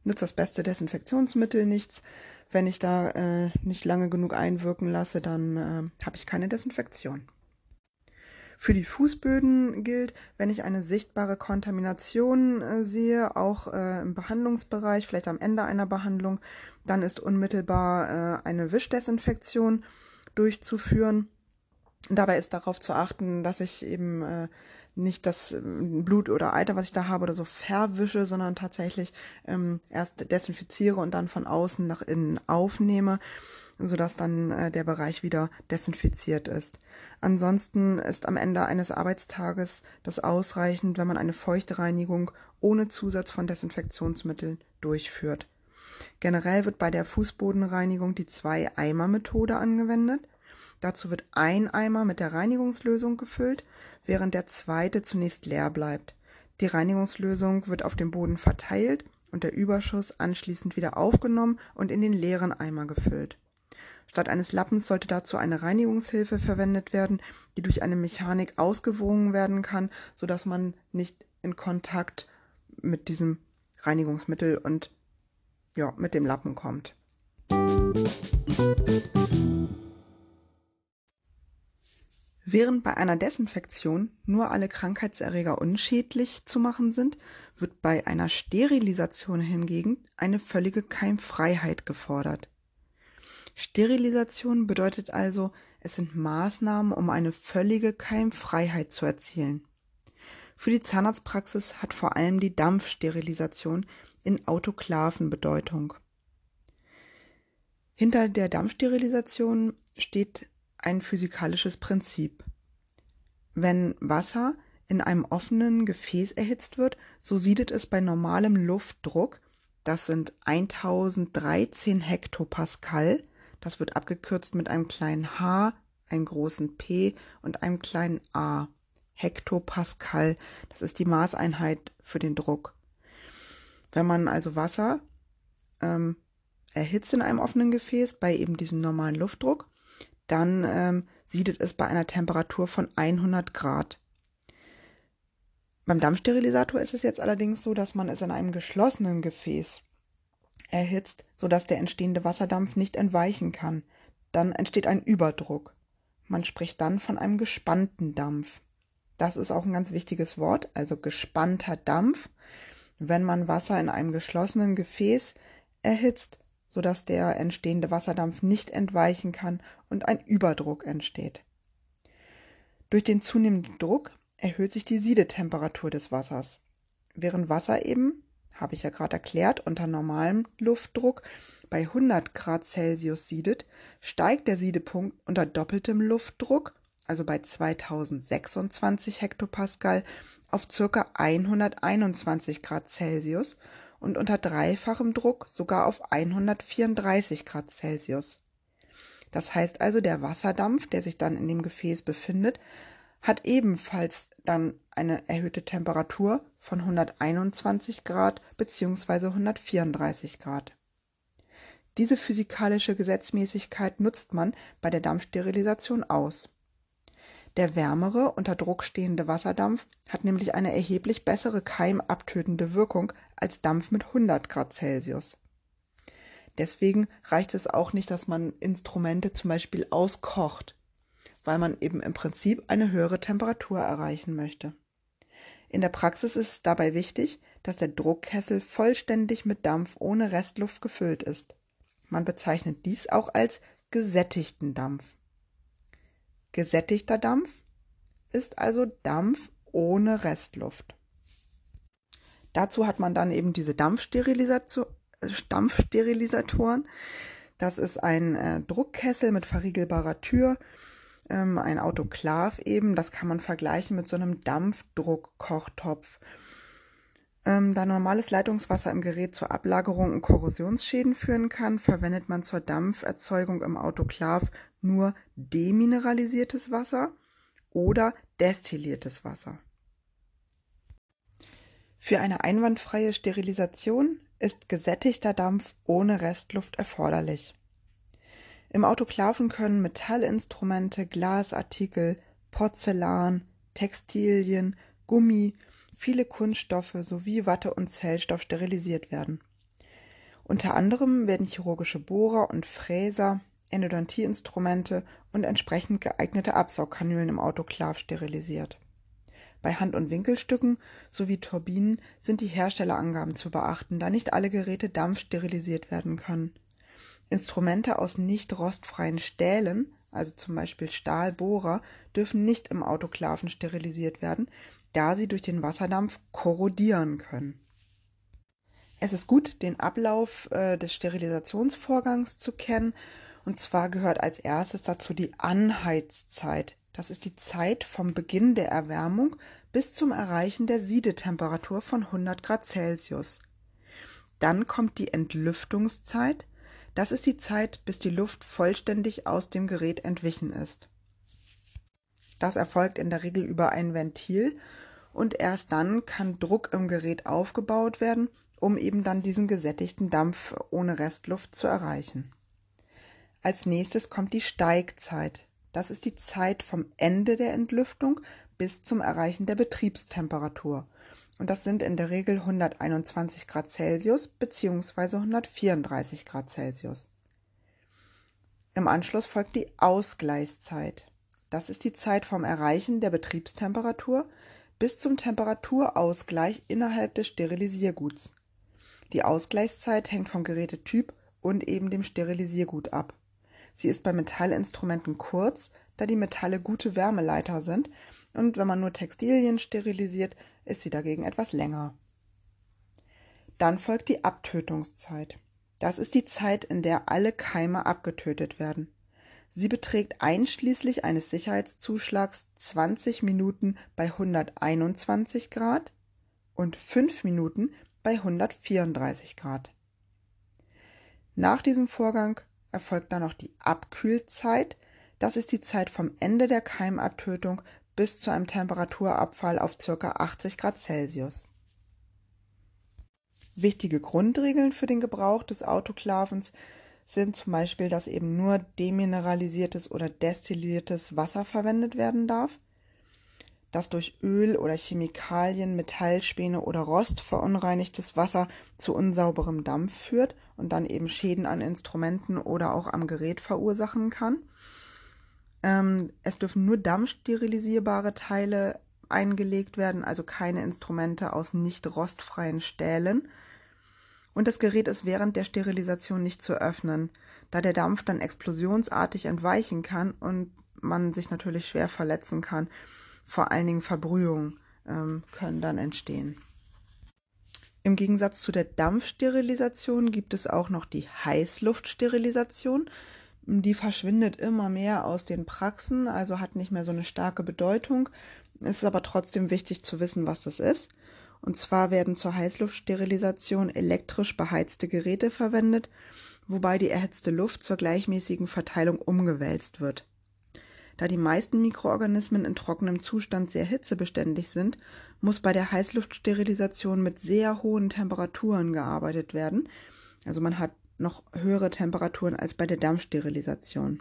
nützt das beste Desinfektionsmittel nichts. Wenn ich da äh, nicht lange genug einwirken lasse, dann äh, habe ich keine Desinfektion. Für die Fußböden gilt, wenn ich eine sichtbare Kontamination äh, sehe, auch äh, im Behandlungsbereich, vielleicht am Ende einer Behandlung, dann ist unmittelbar äh, eine Wischdesinfektion durchzuführen. Dabei ist darauf zu achten, dass ich eben äh, nicht das äh, Blut oder Eiter, was ich da habe, oder so verwische, sondern tatsächlich ähm, erst desinfiziere und dann von außen nach innen aufnehme, sodass dann äh, der Bereich wieder desinfiziert ist. Ansonsten ist am Ende eines Arbeitstages das ausreichend, wenn man eine Feuchtreinigung ohne Zusatz von Desinfektionsmitteln durchführt. Generell wird bei der Fußbodenreinigung die Zwei-Eimer-Methode angewendet. Dazu wird ein Eimer mit der Reinigungslösung gefüllt, während der zweite zunächst leer bleibt. Die Reinigungslösung wird auf dem Boden verteilt und der Überschuss anschließend wieder aufgenommen und in den leeren Eimer gefüllt. Statt eines Lappens sollte dazu eine Reinigungshilfe verwendet werden, die durch eine Mechanik ausgewogen werden kann, sodass man nicht in Kontakt mit diesem Reinigungsmittel und ja, mit dem Lappen kommt. Während bei einer Desinfektion nur alle Krankheitserreger unschädlich zu machen sind, wird bei einer Sterilisation hingegen eine völlige Keimfreiheit gefordert. Sterilisation bedeutet also, es sind Maßnahmen, um eine völlige Keimfreiheit zu erzielen. Für die Zahnarztpraxis hat vor allem die Dampfsterilisation in Autoklaven Bedeutung. Hinter der Dampfsterilisation steht ein physikalisches Prinzip. Wenn Wasser in einem offenen Gefäß erhitzt wird, so siedet es bei normalem Luftdruck, das sind tausenddreizehn Hektopascal, das wird abgekürzt mit einem kleinen h, einem großen P und einem kleinen a. Hektopascal, das ist die Maßeinheit für den Druck. Wenn man also Wasser ähm, erhitzt in einem offenen Gefäß bei eben diesem normalen Luftdruck, dann ähm, siedet es bei einer Temperatur von hundert Grad. Beim Dampfsterilisator ist es jetzt allerdings so, dass man es in einem geschlossenen Gefäß erhitzt, sodass der entstehende Wasserdampf nicht entweichen kann. Dann entsteht ein Überdruck. Man spricht dann von einem gespannten Dampf. Das ist auch ein ganz wichtiges Wort, also gespannter Dampf, wenn man Wasser in einem geschlossenen Gefäß erhitzt, sodass der entstehende Wasserdampf nicht entweichen kann und ein Überdruck entsteht. Durch den zunehmenden Druck erhöht sich die Siedetemperatur des Wassers. Während Wasser eben, habe ich ja gerade erklärt, unter normalem Luftdruck bei hundert Grad Celsius siedet, steigt der Siedepunkt unter doppeltem Luftdruck, also bei zweitausendsechsundzwanzig Hektopascal, auf ca. hunderteinundzwanzig Grad Celsius und unter dreifachem Druck sogar auf hundertvierunddreißig Grad Celsius. Das heißt also, der Wasserdampf, der sich dann in dem Gefäß befindet, hat ebenfalls dann eine erhöhte Temperatur von hunderteinundzwanzig Grad bzw. hundertvierunddreißig Grad. Diese physikalische Gesetzmäßigkeit nutzt man bei der Dampfsterilisation aus. Der wärmere, unter Druck stehende Wasserdampf hat nämlich eine erheblich bessere keimabtötende Wirkung als Dampf mit hundert Grad Celsius. Deswegen reicht es auch nicht, dass man Instrumente zum Beispiel auskocht, weil man eben im Prinzip eine höhere Temperatur erreichen möchte. In der Praxis ist es dabei wichtig, dass der Druckkessel vollständig mit Dampf ohne Restluft gefüllt ist. Man bezeichnet dies auch als gesättigten Dampf. Gesättigter Dampf ist also Dampf ohne Restluft. Dazu hat man dann eben diese Dampfsterilisation, äh, Dampfsterilisatoren. Das ist ein äh, Druckkessel mit verriegelbarer Tür, ähm, ein Autoklav eben. Das kann man vergleichen mit so einem Dampfdruckkochtopf. Ähm, da normales Leitungswasser im Gerät zur Ablagerung und Korrosionsschäden führen kann, verwendet man zur Dampferzeugung im Autoklav nur demineralisiertes Wasser oder destilliertes Wasser. Für eine einwandfreie Sterilisation ist gesättigter Dampf ohne Restluft erforderlich. Im Autoklaven können Metallinstrumente, Glasartikel, Porzellan, Textilien, Gummi, viele Kunststoffe sowie Watte und Zellstoff sterilisiert werden. Unter anderem werden chirurgische Bohrer und Fräser, Endodontieinstrumente und entsprechend geeignete Absaugkanülen im Autoklav sterilisiert. Bei Hand- und Winkelstücken sowie Turbinen sind die Herstellerangaben zu beachten, da nicht alle Geräte dampfsterilisiert werden können. Instrumente aus nicht rostfreien Stählen, also zum Beispiel Stahlbohrer, dürfen nicht im Autoklaven sterilisiert werden, da sie durch den Wasserdampf korrodieren können. Es ist gut, den Ablauf äh, des Sterilisationsvorgangs zu kennen. Und zwar gehört als erstes dazu die Anheizzeit. Das ist die Zeit vom Beginn der Erwärmung bis zum Erreichen der Siedetemperatur von hundert Grad Celsius. Dann kommt die Entlüftungszeit. Das ist die Zeit, bis die Luft vollständig aus dem Gerät entwichen ist. Das erfolgt in der Regel über ein Ventil und erst dann kann Druck im Gerät aufgebaut werden, um eben dann diesen gesättigten Dampf ohne Restluft zu erreichen. Als nächstes kommt die Steigzeit. Das ist die Zeit vom Ende der Entlüftung bis zum Erreichen der Betriebstemperatur. Und das sind in der Regel hunderteinundzwanzig Grad Celsius bzw. hundertvierunddreißig Grad Celsius. Im Anschluss folgt die Ausgleichszeit. Das ist die Zeit vom Erreichen der Betriebstemperatur bis zum Temperaturausgleich innerhalb des Sterilisierguts. Die Ausgleichszeit hängt vom Gerätetyp und eben dem Sterilisiergut ab. Sie ist bei Metallinstrumenten kurz, da die Metalle gute Wärmeleiter sind, und wenn man nur Textilien sterilisiert, ist sie dagegen etwas länger. Dann folgt die Abtötungszeit. Das ist die Zeit, in der alle Keime abgetötet werden. Sie beträgt einschließlich eines Sicherheitszuschlags zwanzig Minuten bei hunderteinundzwanzig Grad und fünf Minuten bei hundertvierunddreißig Grad. Nach diesem Vorgang erfolgt dann noch die Abkühlzeit. Das ist die Zeit vom Ende der Keimabtötung bis zu einem Temperaturabfall auf ca. achtzig Grad Celsius. Wichtige Grundregeln für den Gebrauch des Autoklavens sind zum Beispiel, dass eben nur demineralisiertes oder destilliertes Wasser verwendet werden darf, dass durch Öl oder Chemikalien, Metallspäne oder Rost verunreinigtes Wasser zu unsauberem Dampf führt und dann eben Schäden an Instrumenten oder auch am Gerät verursachen kann. Ähm, es dürfen nur dampfsterilisierbare Teile eingelegt werden, also keine Instrumente aus nicht rostfreien Stählen. Und das Gerät ist während der Sterilisation nicht zu öffnen, da der Dampf dann explosionsartig entweichen kann und man sich natürlich schwer verletzen kann. Vor allen Dingen Verbrühungen ähm, können dann entstehen. Im Gegensatz zu der Dampfsterilisation gibt es auch noch die Heißluftsterilisation. Die verschwindet immer mehr aus den Praxen, also hat nicht mehr so eine starke Bedeutung. Es ist aber trotzdem wichtig zu wissen, was das ist. Und zwar werden zur Heißluftsterilisation elektrisch beheizte Geräte verwendet, wobei die erhitzte Luft zur gleichmäßigen Verteilung umgewälzt wird. Da die meisten Mikroorganismen in trockenem Zustand sehr hitzebeständig sind, muss bei der Heißluftsterilisation mit sehr hohen Temperaturen gearbeitet werden. Also man hat noch höhere Temperaturen als bei der Dampfsterilisation.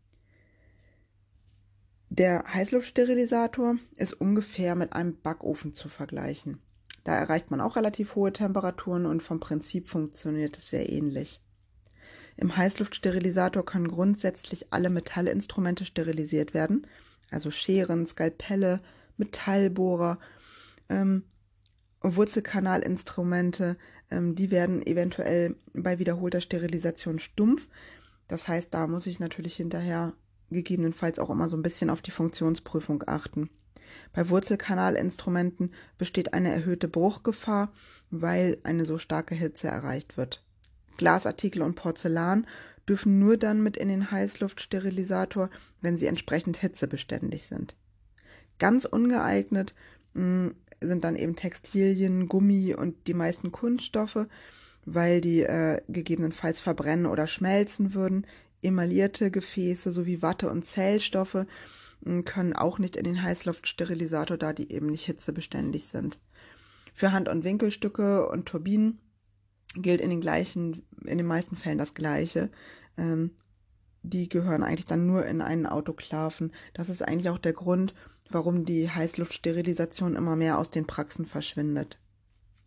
Der Heißluftsterilisator ist ungefähr mit einem Backofen zu vergleichen. Da erreicht man auch relativ hohe Temperaturen und vom Prinzip funktioniert es sehr ähnlich. Im Heißluftsterilisator können grundsätzlich alle Metallinstrumente sterilisiert werden, also Scheren, Skalpelle, Metallbohrer, ähm, Wurzelkanalinstrumente, ähm, die werden eventuell bei wiederholter Sterilisation stumpf. Das heißt, da muss ich natürlich hinterher gegebenenfalls auch immer so ein bisschen auf die Funktionsprüfung achten. Bei Wurzelkanalinstrumenten besteht eine erhöhte Bruchgefahr, weil eine so starke Hitze erreicht wird. Glasartikel und Porzellan dürfen nur dann mit in den Heißluftsterilisator, wenn sie entsprechend hitzebeständig sind. Ganz ungeeignet mh, sind dann eben Textilien, Gummi und die meisten Kunststoffe, weil die äh, gegebenenfalls verbrennen oder schmelzen würden. Emaillierte Gefäße sowie Watte- und Zellstoffe mh, können auch nicht in den Heißluftsterilisator, da die eben nicht hitzebeständig sind. Für Hand- und Winkelstücke und Turbinen gilt in den gleichen, in den meisten Fällen das Gleiche. Ähm, die gehören eigentlich dann nur in einen Autoklaven. Das ist eigentlich auch der Grund, warum die Heißluftsterilisation immer mehr aus den Praxen verschwindet.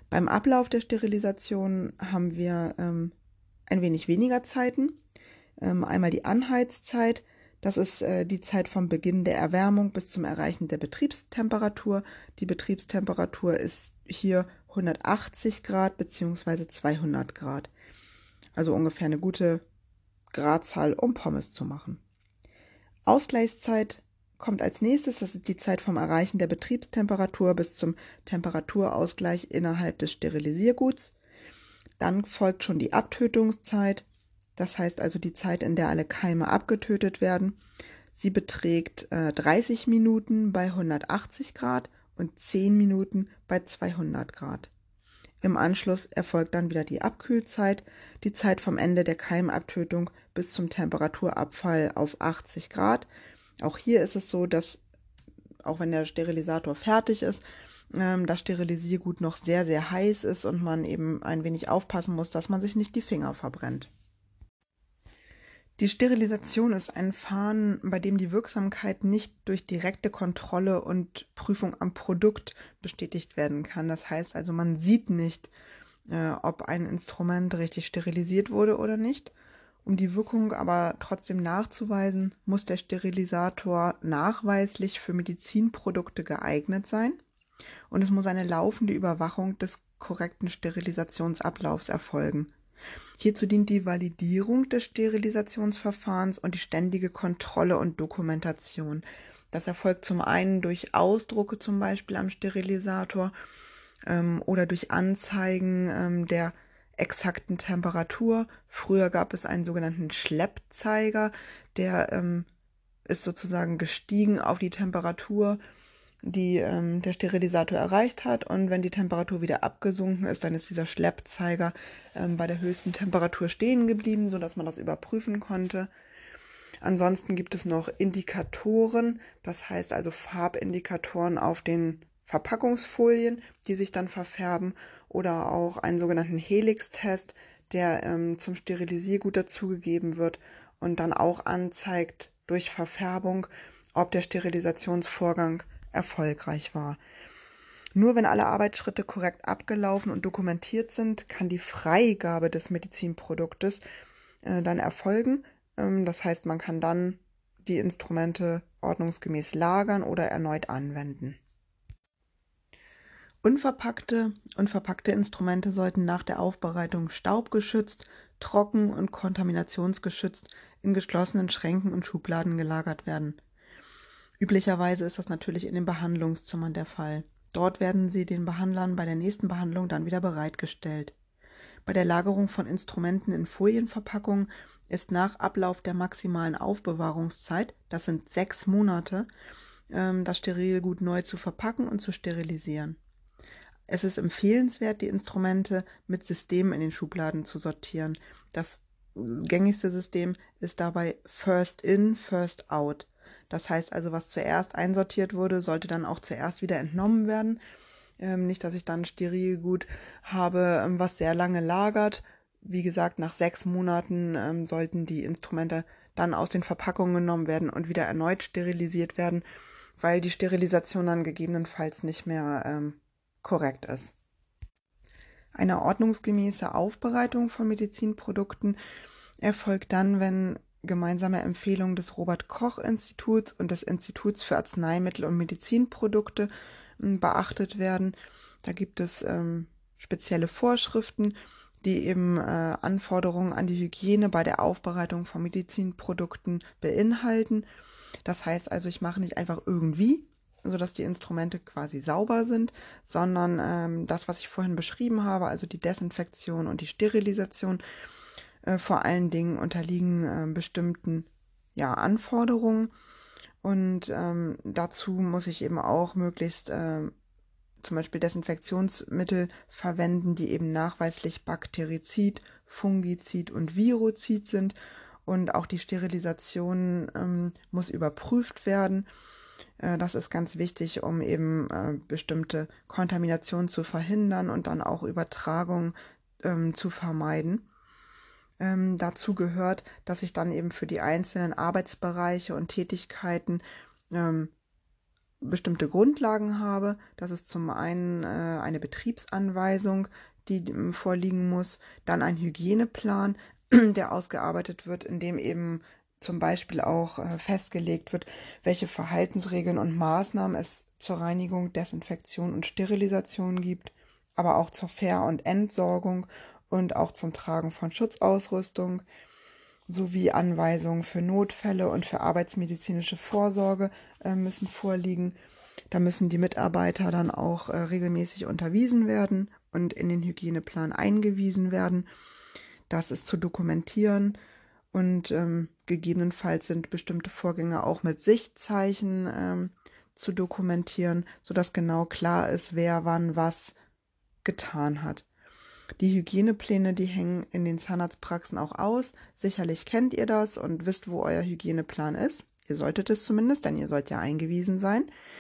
Beim Ablauf der Sterilisation haben wir ähm, ein wenig weniger Zeiten. Ähm, einmal die Anheizzeit, das ist äh, die Zeit vom Beginn der Erwärmung bis zum Erreichen der Betriebstemperatur. Die Betriebstemperatur ist hier hundertachtzig Grad bzw. zweihundert Grad. Also ungefähr eine gute Gradzahl, um Pommes zu machen. Ausgleichszeit kommt als nächstes, das ist die Zeit vom Erreichen der Betriebstemperatur bis zum Temperaturausgleich innerhalb des Sterilisierguts. Dann folgt schon die Abtötungszeit, das heißt also die Zeit, in der alle Keime abgetötet werden. Sie beträgt äh, dreißig Minuten bei hundertachtzig Grad und zehn Minuten bei zweihundert Grad. Im Anschluss erfolgt dann wieder die Abkühlzeit, die Zeit vom Ende der Keimabtötung bis zum Temperaturabfall auf achtzig Grad. Auch hier ist es so, dass, auch wenn der Sterilisator fertig ist, ähm, das Sterilisiergut noch sehr, sehr heiß ist und man eben ein wenig aufpassen muss, dass man sich nicht die Finger verbrennt. Die Sterilisation ist ein Verfahren, bei dem die Wirksamkeit nicht durch direkte Kontrolle und Prüfung am Produkt bestätigt werden kann. Das heißt also, man sieht nicht, äh, ob ein Instrument richtig sterilisiert wurde oder nicht. Um die Wirkung aber trotzdem nachzuweisen, muss der Sterilisator nachweislich für Medizinprodukte geeignet sein und es muss eine laufende Überwachung des korrekten Sterilisationsablaufs erfolgen. Hierzu dient die Validierung des Sterilisationsverfahrens und die ständige Kontrolle und Dokumentation. Das erfolgt zum einen durch Ausdrucke zum Beispiel am Sterilisator ähm, oder durch Anzeigen ähm, der exakten Temperatur. Früher gab es einen sogenannten Schleppzeiger, der ähm, ist sozusagen gestiegen auf die Temperatur, die ähm, der Sterilisator erreicht hat, und wenn die Temperatur wieder abgesunken ist, dann ist dieser Schleppzeiger ähm, bei der höchsten Temperatur stehen geblieben, sodass man das überprüfen konnte. Ansonsten gibt es noch Indikatoren, das heißt also Farbindikatoren auf den Verpackungsfolien, die sich dann verfärben, oder auch einen sogenannten Helix-Test, der ähm, zum Sterilisiergut dazugegeben wird und dann auch anzeigt durch Verfärbung, ob der Sterilisationsvorgang erfolgreich war. Nur wenn alle Arbeitsschritte korrekt abgelaufen und dokumentiert sind, kann die Freigabe des Medizinproduktes äh, dann erfolgen. Ähm, das heißt, man kann dann die Instrumente ordnungsgemäß lagern oder erneut anwenden. Unverpackte und verpackte Instrumente sollten nach der Aufbereitung staubgeschützt, trocken und kontaminationsgeschützt in geschlossenen Schränken und Schubladen gelagert werden. Üblicherweise ist das natürlich in den Behandlungszimmern der Fall. Dort werden sie den Behandlern bei der nächsten Behandlung dann wieder bereitgestellt. Bei der Lagerung von Instrumenten in Folienverpackungen ist nach Ablauf der maximalen Aufbewahrungszeit, das sind sechs Monate, das Sterilgut neu zu verpacken und zu sterilisieren. Es ist empfehlenswert, die Instrumente mit Systemen in den Schubladen zu sortieren. Das gängigste System ist dabei First in, First out. Das heißt also, was zuerst einsortiert wurde, sollte dann auch zuerst wieder entnommen werden. Ähm, nicht, dass ich dann Sterilgut habe, ähm, was sehr lange lagert. Wie gesagt, nach sechs Monaten ähm, sollten die Instrumente dann aus den Verpackungen genommen werden und wieder erneut sterilisiert werden, weil die Sterilisation dann gegebenenfalls nicht mehr ähm, korrekt ist. Eine ordnungsgemäße Aufbereitung von Medizinprodukten erfolgt dann, wenn gemeinsame Empfehlungen des Robert-Koch-Instituts und des Instituts für Arzneimittel und Medizinprodukte äh, beachtet werden. Da gibt es ähm, spezielle Vorschriften, die eben äh, Anforderungen an die Hygiene bei der Aufbereitung von Medizinprodukten beinhalten. Das heißt also, ich mache nicht einfach irgendwie, sodass die Instrumente quasi sauber sind, sondern ähm, das, was ich vorhin beschrieben habe, also die Desinfektion und die Sterilisation, äh, vor allen Dingen unterliegen äh, bestimmten ja, Anforderungen. Und ähm, dazu muss ich eben auch möglichst äh, zum Beispiel Desinfektionsmittel verwenden, die eben nachweislich Bakterizid, Fungizid und Virozid sind. Und auch die Sterilisation ähm, muss überprüft werden. Äh, das ist ganz wichtig, um eben äh, bestimmte Kontaminationen zu verhindern und dann auch Übertragung ähm, zu vermeiden. Ähm, dazu gehört, dass ich dann eben für die einzelnen Arbeitsbereiche und Tätigkeiten ähm, bestimmte Grundlagen habe. Das ist zum einen äh, eine Betriebsanweisung, die ähm, vorliegen muss, dann ein Hygieneplan, der ausgearbeitet wird, in dem eben zum Beispiel auch äh, festgelegt wird, welche Verhaltensregeln und Maßnahmen es zur Reinigung, Desinfektion und Sterilisation gibt, aber auch zur Ver- und Entsorgung und auch zum Tragen von Schutzausrüstung, sowie Anweisungen für Notfälle und für arbeitsmedizinische Vorsorge äh, müssen vorliegen. Da müssen die Mitarbeiter dann auch äh, regelmäßig unterwiesen werden und in den Hygieneplan eingewiesen werden. Das ist zu dokumentieren und ähm, gegebenenfalls sind bestimmte Vorgänge auch mit Sichtzeichen ähm, zu dokumentieren, sodass genau klar ist, wer wann was getan hat. Die Hygienepläne, die hängen in den Zahnarztpraxen auch aus. Sicherlich kennt ihr das und wisst, wo euer Hygieneplan ist. Ihr solltet es zumindest, denn ihr sollt ja eingewiesen sein.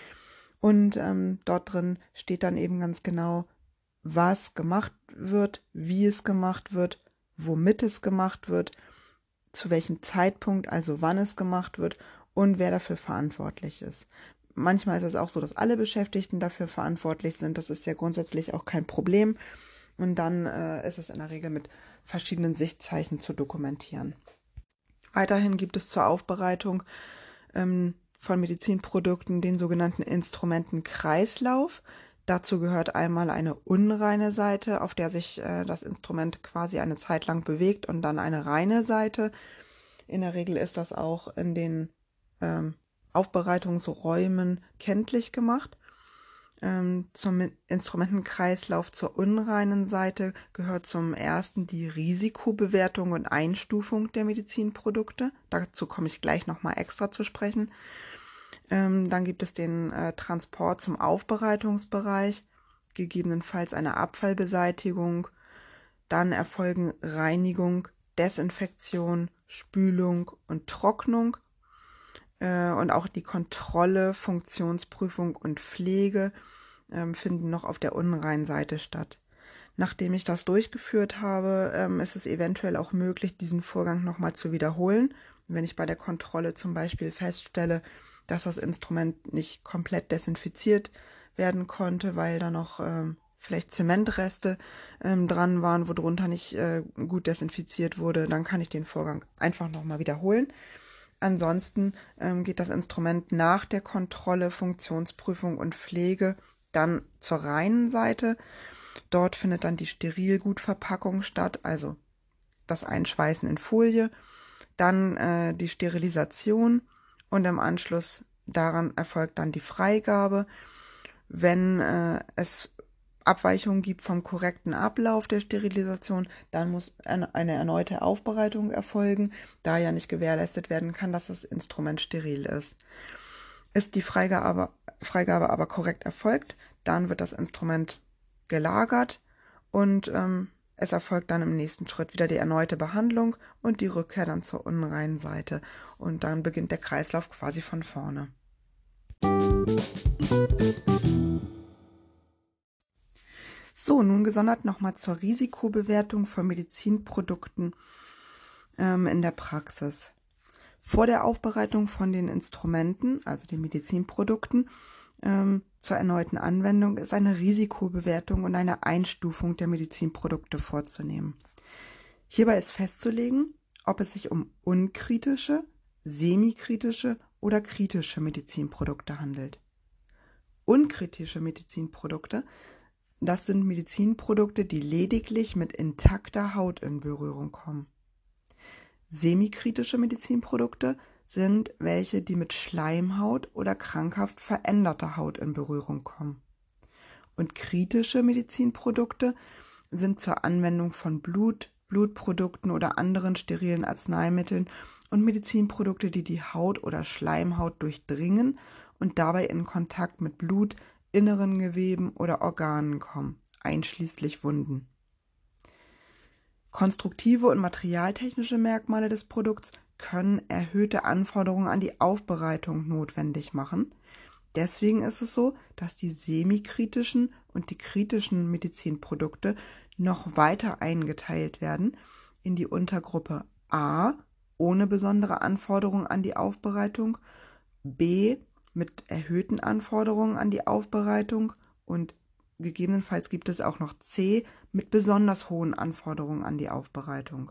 Und ähm, dort drin steht dann eben ganz genau, was gemacht wird, wie es gemacht wird, womit es gemacht wird, zu welchem Zeitpunkt, also wann es gemacht wird und wer dafür verantwortlich ist. Manchmal ist es auch so, dass alle Beschäftigten dafür verantwortlich sind. Das ist ja grundsätzlich auch kein Problem. Und dann äh, ist es in der Regel mit verschiedenen Sichtzeichen zu dokumentieren. Weiterhin gibt es zur Aufbereitung ähm, von Medizinprodukten den sogenannten Instrumentenkreislauf. Dazu gehört einmal eine unreine Seite, auf der sich äh, das Instrument quasi eine Zeit lang bewegt, und dann eine reine Seite. In der Regel ist das auch in den ähm, Aufbereitungsräumen kenntlich gemacht. Ähm, zum Instrumentenkreislauf zur unreinen Seite gehört zum ersten die Risikobewertung und Einstufung der Medizinprodukte. Dazu komme ich gleich nochmal extra zu sprechen. Ähm, dann gibt es den äh, Transport zum Aufbereitungsbereich, gegebenenfalls eine Abfallbeseitigung. Dann erfolgen Reinigung, Desinfektion, Spülung und Trocknung. Äh, und auch die Kontrolle, Funktionsprüfung und Pflege ähm, finden noch auf der unreinen Seite statt. Nachdem ich das durchgeführt habe, ähm, ist es eventuell auch möglich, diesen Vorgang nochmal zu wiederholen. Wenn ich bei der Kontrolle zum Beispiel feststelle, dass das Instrument nicht komplett desinfiziert werden konnte, weil da noch ähm, vielleicht Zementreste ähm, dran waren, wo drunter nicht äh, gut desinfiziert wurde, dann kann ich den Vorgang einfach nochmal wiederholen. Ansonsten ähm, geht das Instrument nach der Kontrolle, Funktionsprüfung und Pflege dann zur reinen Seite. Dort findet dann die Sterilgutverpackung statt, also das Einschweißen in Folie, dann äh, die Sterilisation und im Anschluss daran erfolgt dann die Freigabe. Wenn äh, es Abweichungen gibt vom korrekten Ablauf der Sterilisation, dann muss eine, eine erneute Aufbereitung erfolgen, da ja nicht gewährleistet werden kann, dass das Instrument steril ist. Ist die Freigabe aber, Freigabe aber korrekt erfolgt, dann wird das Instrument gelagert und ähm, es erfolgt dann im nächsten Schritt wieder die erneute Behandlung und die Rückkehr dann zur unreinen Seite. Und dann beginnt der Kreislauf quasi von vorne. So, nun gesondert nochmal zur Risikobewertung von Medizinprodukten ähm, in der Praxis. Vor der Aufbereitung von den Instrumenten, also den Medizinprodukten, ähm, zur erneuten Anwendung ist eine Risikobewertung und eine Einstufung der Medizinprodukte vorzunehmen. Hierbei ist festzulegen, ob es sich um unkritische, semikritische oder kritische Medizinprodukte handelt. Unkritische Medizinprodukte, das sind Medizinprodukte, die lediglich mit intakter Haut in Berührung kommen. Semikritische Medizinprodukte sind welche, die mit Schleimhaut oder krankhaft veränderter Haut in Berührung kommen. Und kritische Medizinprodukte sind zur Anwendung von Blut, Blutprodukten oder anderen sterilen Arzneimitteln und Medizinprodukte, die die Haut oder Schleimhaut durchdringen und dabei in Kontakt mit Blut, inneren Geweben oder Organen kommen, einschließlich Wunden. Konstruktive und materialtechnische Merkmale des Produkts können erhöhte Anforderungen an die Aufbereitung notwendig machen. Deswegen ist es so, dass die semikritischen und die kritischen Medizinprodukte noch weiter eingeteilt werden in die Untergruppe A ohne besondere Anforderungen an die Aufbereitung, B mit erhöhten Anforderungen an die Aufbereitung und gegebenenfalls gibt es auch noch C mit besonders hohen Anforderungen an die Aufbereitung.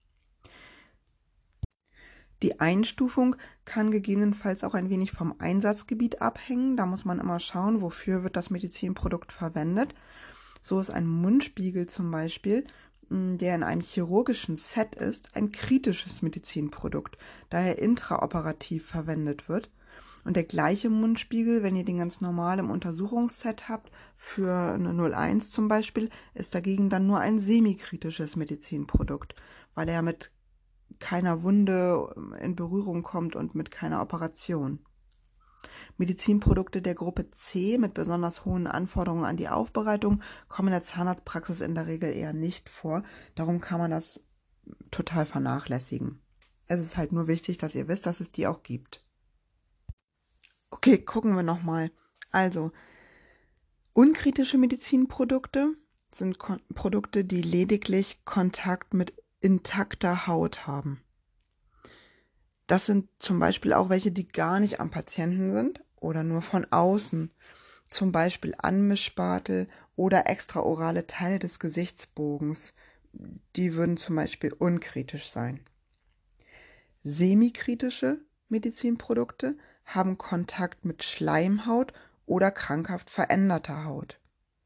Die Einstufung kann gegebenenfalls auch ein wenig vom Einsatzgebiet abhängen. Da muss man immer schauen, wofür wird das Medizinprodukt verwendet. So ist ein Mundspiegel zum Beispiel, der in einem chirurgischen Set ist, ein kritisches Medizinprodukt, da er intraoperativ verwendet wird. Und der gleiche Mundspiegel, wenn ihr den ganz normal im Untersuchungsset habt, für eine null eins zum Beispiel, ist dagegen dann nur ein semikritisches Medizinprodukt, weil er mit keiner Wunde in Berührung kommt und mit keiner Operation. Medizinprodukte der Gruppe C mit besonders hohen Anforderungen an die Aufbereitung kommen in der Zahnarztpraxis in der Regel eher nicht vor. Darum kann man das total vernachlässigen. Es ist halt nur wichtig, dass ihr wisst, dass es die auch gibt. Okay, gucken wir nochmal. Also, unkritische Medizinprodukte sind Kon- Produkte, die lediglich Kontakt mit intakter Haut haben. Das sind zum Beispiel auch welche, die gar nicht am Patienten sind oder nur von außen. Zum Beispiel Anmischspatel oder extraorale Teile des Gesichtsbogens. Die würden zum Beispiel unkritisch sein. Semikritische Medizinprodukte haben Kontakt mit Schleimhaut oder krankhaft veränderter Haut.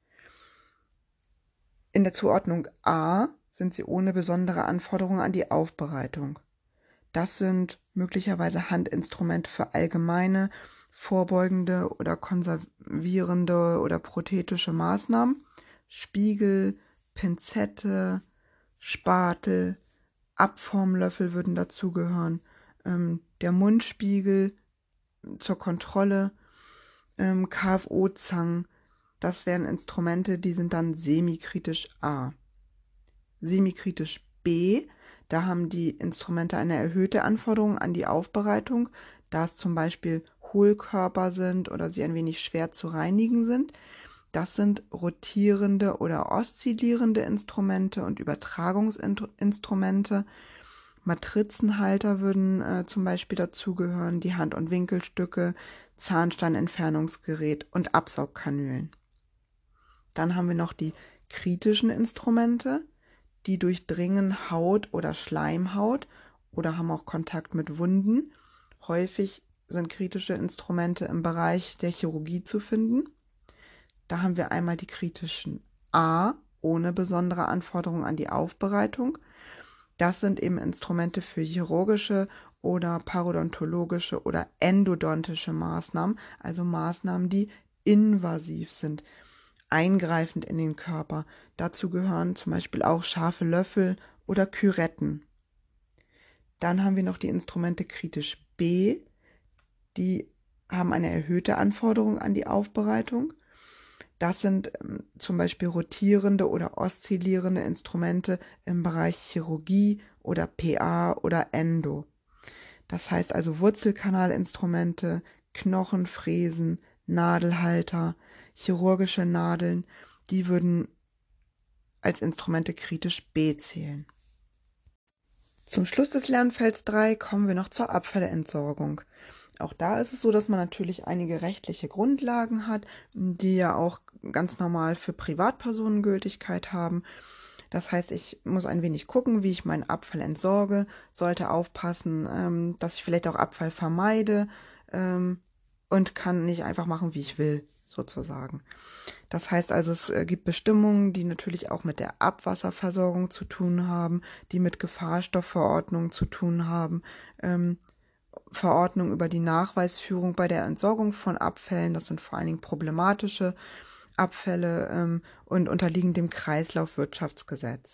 In der Zuordnung A sind sie ohne besondere Anforderungen an die Aufbereitung. Das sind möglicherweise Handinstrumente für allgemeine, vorbeugende oder konservierende oder prothetische Maßnahmen. Spiegel, Pinzette, Spatel, Abformlöffel würden dazugehören. Ähm, der Mundspiegel zur Kontrolle, ähm, K F O-Zangen, das wären Instrumente, die sind dann semikritisch A. Semikritisch B, da haben die Instrumente eine erhöhte Anforderung an die Aufbereitung, da es zum Beispiel Hohlkörper sind oder sie ein wenig schwer zu reinigen sind. Das sind rotierende oder oszillierende Instrumente und Übertragungsinstrumente. Matrizenhalter würden äh, zum Beispiel dazugehören, die Hand- und Winkelstücke, Zahnsteinentfernungsgerät und Absaugkanülen. Dann haben wir noch die kritischen Instrumente, die durchdringen Haut oder Schleimhaut oder haben auch Kontakt mit Wunden. Häufig sind kritische Instrumente im Bereich der Chirurgie zu finden. Da haben wir einmal die kritischen A, ohne besondere Anforderungen an die Aufbereitung. Das sind eben Instrumente für chirurgische oder parodontologische oder endodontische Maßnahmen, also Maßnahmen, die invasiv sind, eingreifend in den Körper. Dazu gehören zum Beispiel auch scharfe Löffel oder Küretten. Dann haben wir noch die Instrumente kritisch B, die haben eine erhöhte Anforderung an die Aufbereitung. Das sind ähm, zum Beispiel rotierende oder oszillierende Instrumente im Bereich Chirurgie oder P A oder Endo. Das heißt also Wurzelkanalinstrumente, Knochenfräsen, Nadelhalter, chirurgische Nadeln, die würden als Instrumente kritisch B zählen. Zum Schluss des Lernfelds drei kommen wir noch zur Abfallentsorgung. Auch da ist es so, dass man natürlich einige rechtliche Grundlagen hat, die ja auch ganz normal für Privatpersonen Gültigkeit haben. Das heißt, ich muss ein wenig gucken, wie ich meinen Abfall entsorge, sollte aufpassen, ähm, dass ich vielleicht auch Abfall vermeide ähm, und kann nicht einfach machen, wie ich will, sozusagen. Das heißt also, es gibt Bestimmungen, die natürlich auch mit der Abwasserversorgung zu tun haben, die mit Gefahrstoffverordnungen zu tun haben, ähm, Verordnung über die Nachweisführung bei der Entsorgung von Abfällen, das sind vor allen Dingen problematische Abfälle ähm, und unterliegen dem Kreislaufwirtschaftsgesetz.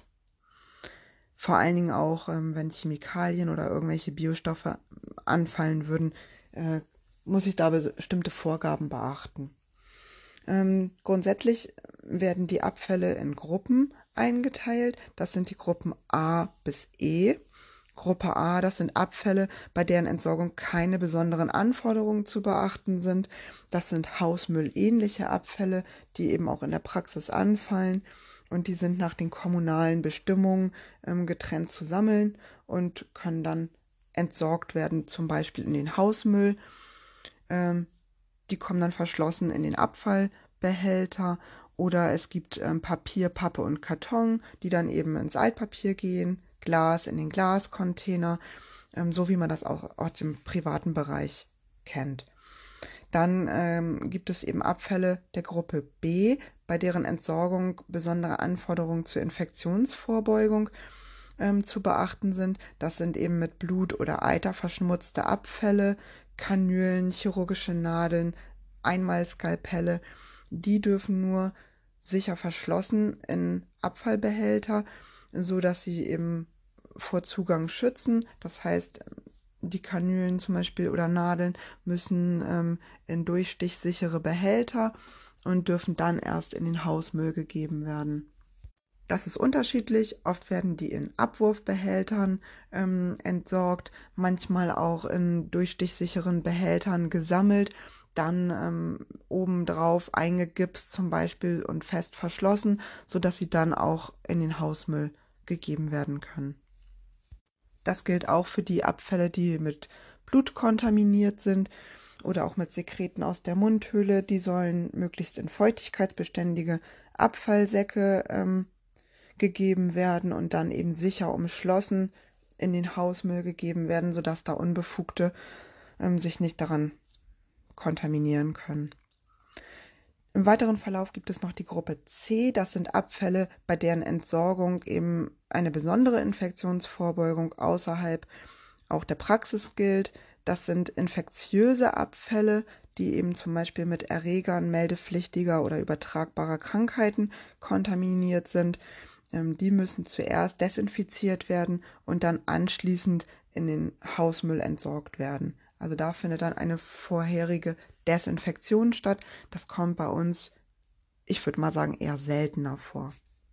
Vor allen Dingen auch, ähm, wenn Chemikalien oder irgendwelche Biostoffe anfallen würden, äh, muss ich da bestimmte Vorgaben beachten. Ähm, grundsätzlich werden die Abfälle in Gruppen eingeteilt. Das sind die Gruppen A bis E. Gruppe A, das sind Abfälle, bei deren Entsorgung keine besonderen Anforderungen zu beachten sind. Das sind hausmüllähnliche Abfälle, die eben auch in der Praxis anfallen. Und die sind nach den kommunalen Bestimmungen ähm, getrennt zu sammeln und können dann entsorgt werden, zum Beispiel in den Hausmüll. Ähm, die kommen dann verschlossen in den Abfallbehälter, oder es gibt ähm, Papier, Pappe und Karton, die dann eben ins Altpapier gehen, Glas in den Glascontainer, ähm, so wie man das auch aus dem privaten Bereich kennt. Dann ähm, gibt es eben Abfälle der Gruppe B, bei deren Entsorgung besondere Anforderungen zur Infektionsvorbeugung ähm, zu beachten sind. Das sind eben mit Blut oder Eiter verschmutzte Abfälle, Kanülen, chirurgische Nadeln, Einmalskalpelle. Die dürfen nur sicher verschlossen in Abfallbehälter, so dass sie eben vor Zugang schützen. Das heißt, die Kanülen zum Beispiel oder Nadeln müssen ähm, in durchstichsichere Behälter und dürfen dann erst in den Hausmüll gegeben werden. Das ist unterschiedlich. Oft werden die in Abwurfbehältern ähm, entsorgt, manchmal auch in durchstichsicheren Behältern gesammelt, dann ähm, obendrauf eingegipst zum Beispiel und fest verschlossen, sodass sie dann auch in den Hausmüll gegeben werden können. Das gilt auch für die Abfälle, die mit Blut kontaminiert sind oder auch mit Sekreten aus der Mundhöhle. Die sollen möglichst in feuchtigkeitsbeständige Abfallsäcke ähm, gegeben werden und dann eben sicher umschlossen in den Hausmüll gegeben werden, sodass da Unbefugte ähm, sich nicht daran kontaminieren können. Im weiteren Verlauf gibt es noch die Gruppe C. Das sind Abfälle, bei deren Entsorgung eben eine besondere Infektionsvorbeugung außerhalb auch der Praxis gilt. Das sind infektiöse Abfälle, die eben zum Beispiel mit Erregern meldepflichtiger oder übertragbarer Krankheiten kontaminiert sind. Ähm, die müssen zuerst desinfiziert werden und dann anschließend in den Hausmüll entsorgt werden. Also da findet dann eine vorherige Desinfektion statt. Das kommt bei uns, ich würde mal sagen, eher seltener vor.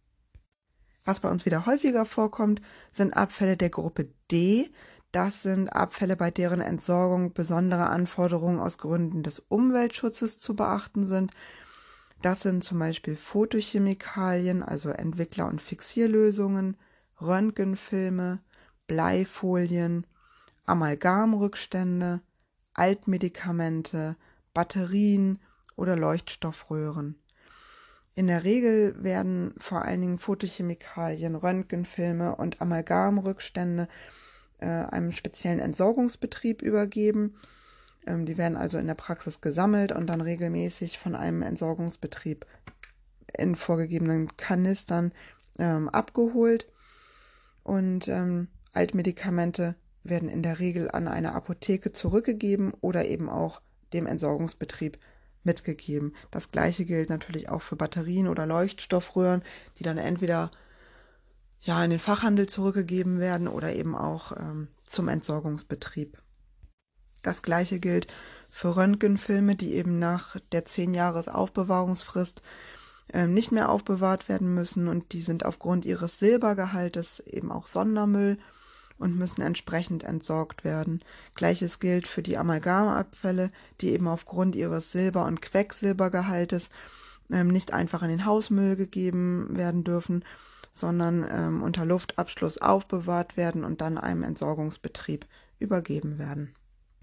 Was bei uns wieder häufiger vorkommt, sind Abfälle der Gruppe D. Das sind Abfälle, bei deren Entsorgung besondere Anforderungen aus Gründen des Umweltschutzes zu beachten sind. Das sind zum Beispiel Photochemikalien, also Entwickler- und Fixierlösungen, Röntgenfilme, Bleifolien, Amalgamrückstände, Altmedikamente, Batterien oder Leuchtstoffröhren. In der Regel werden vor allen Dingen Photochemikalien, Röntgenfilme und Amalgamrückstände äh, einem speziellen Entsorgungsbetrieb übergeben. Ähm, die werden also in der Praxis gesammelt und dann regelmäßig von einem Entsorgungsbetrieb in vorgegebenen Kanistern ähm, abgeholt. Und ähm, Altmedikamente werden in der Regel an eine Apotheke zurückgegeben oder eben auch dem Entsorgungsbetrieb mitgegeben. Das gleiche gilt natürlich auch für Batterien oder Leuchtstoffröhren, die dann entweder ja in den Fachhandel zurückgegeben werden oder eben auch ähm, zum Entsorgungsbetrieb. Das gleiche gilt für Röntgenfilme, die eben nach der zehn Jahres Aufbewahrungsfrist ähm, nicht mehr aufbewahrt werden müssen, und die sind aufgrund ihres Silbergehaltes eben auch Sondermüll und müssen entsprechend entsorgt werden. Gleiches gilt für die Amalgamabfälle, die eben aufgrund ihres Silber- und Quecksilbergehaltes ähm, nicht einfach in den Hausmüll gegeben werden dürfen, sondern ähm, unter Luftabschluss aufbewahrt werden und dann einem Entsorgungsbetrieb übergeben werden.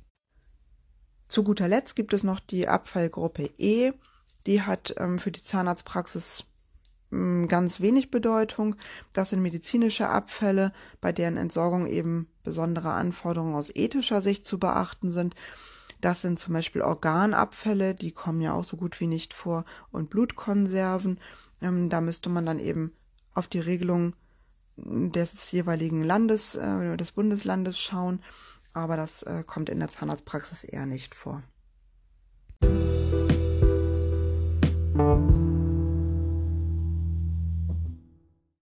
Zu guter Letzt gibt es noch die Abfallgruppe E. Die hat ähm, für die Zahnarztpraxis ähm, ganz wenig Bedeutung. Das sind medizinische Abfälle, bei deren Entsorgung eben besondere Anforderungen aus ethischer Sicht zu beachten sind. Das sind zum Beispiel Organabfälle, die kommen ja auch so gut wie nicht vor, und Blutkonserven. Ähm, da müsste man dann eben auf die Regelung des jeweiligen Landes, äh, des Bundeslandes schauen. Aber das äh, kommt in der Zahnarztpraxis eher nicht vor.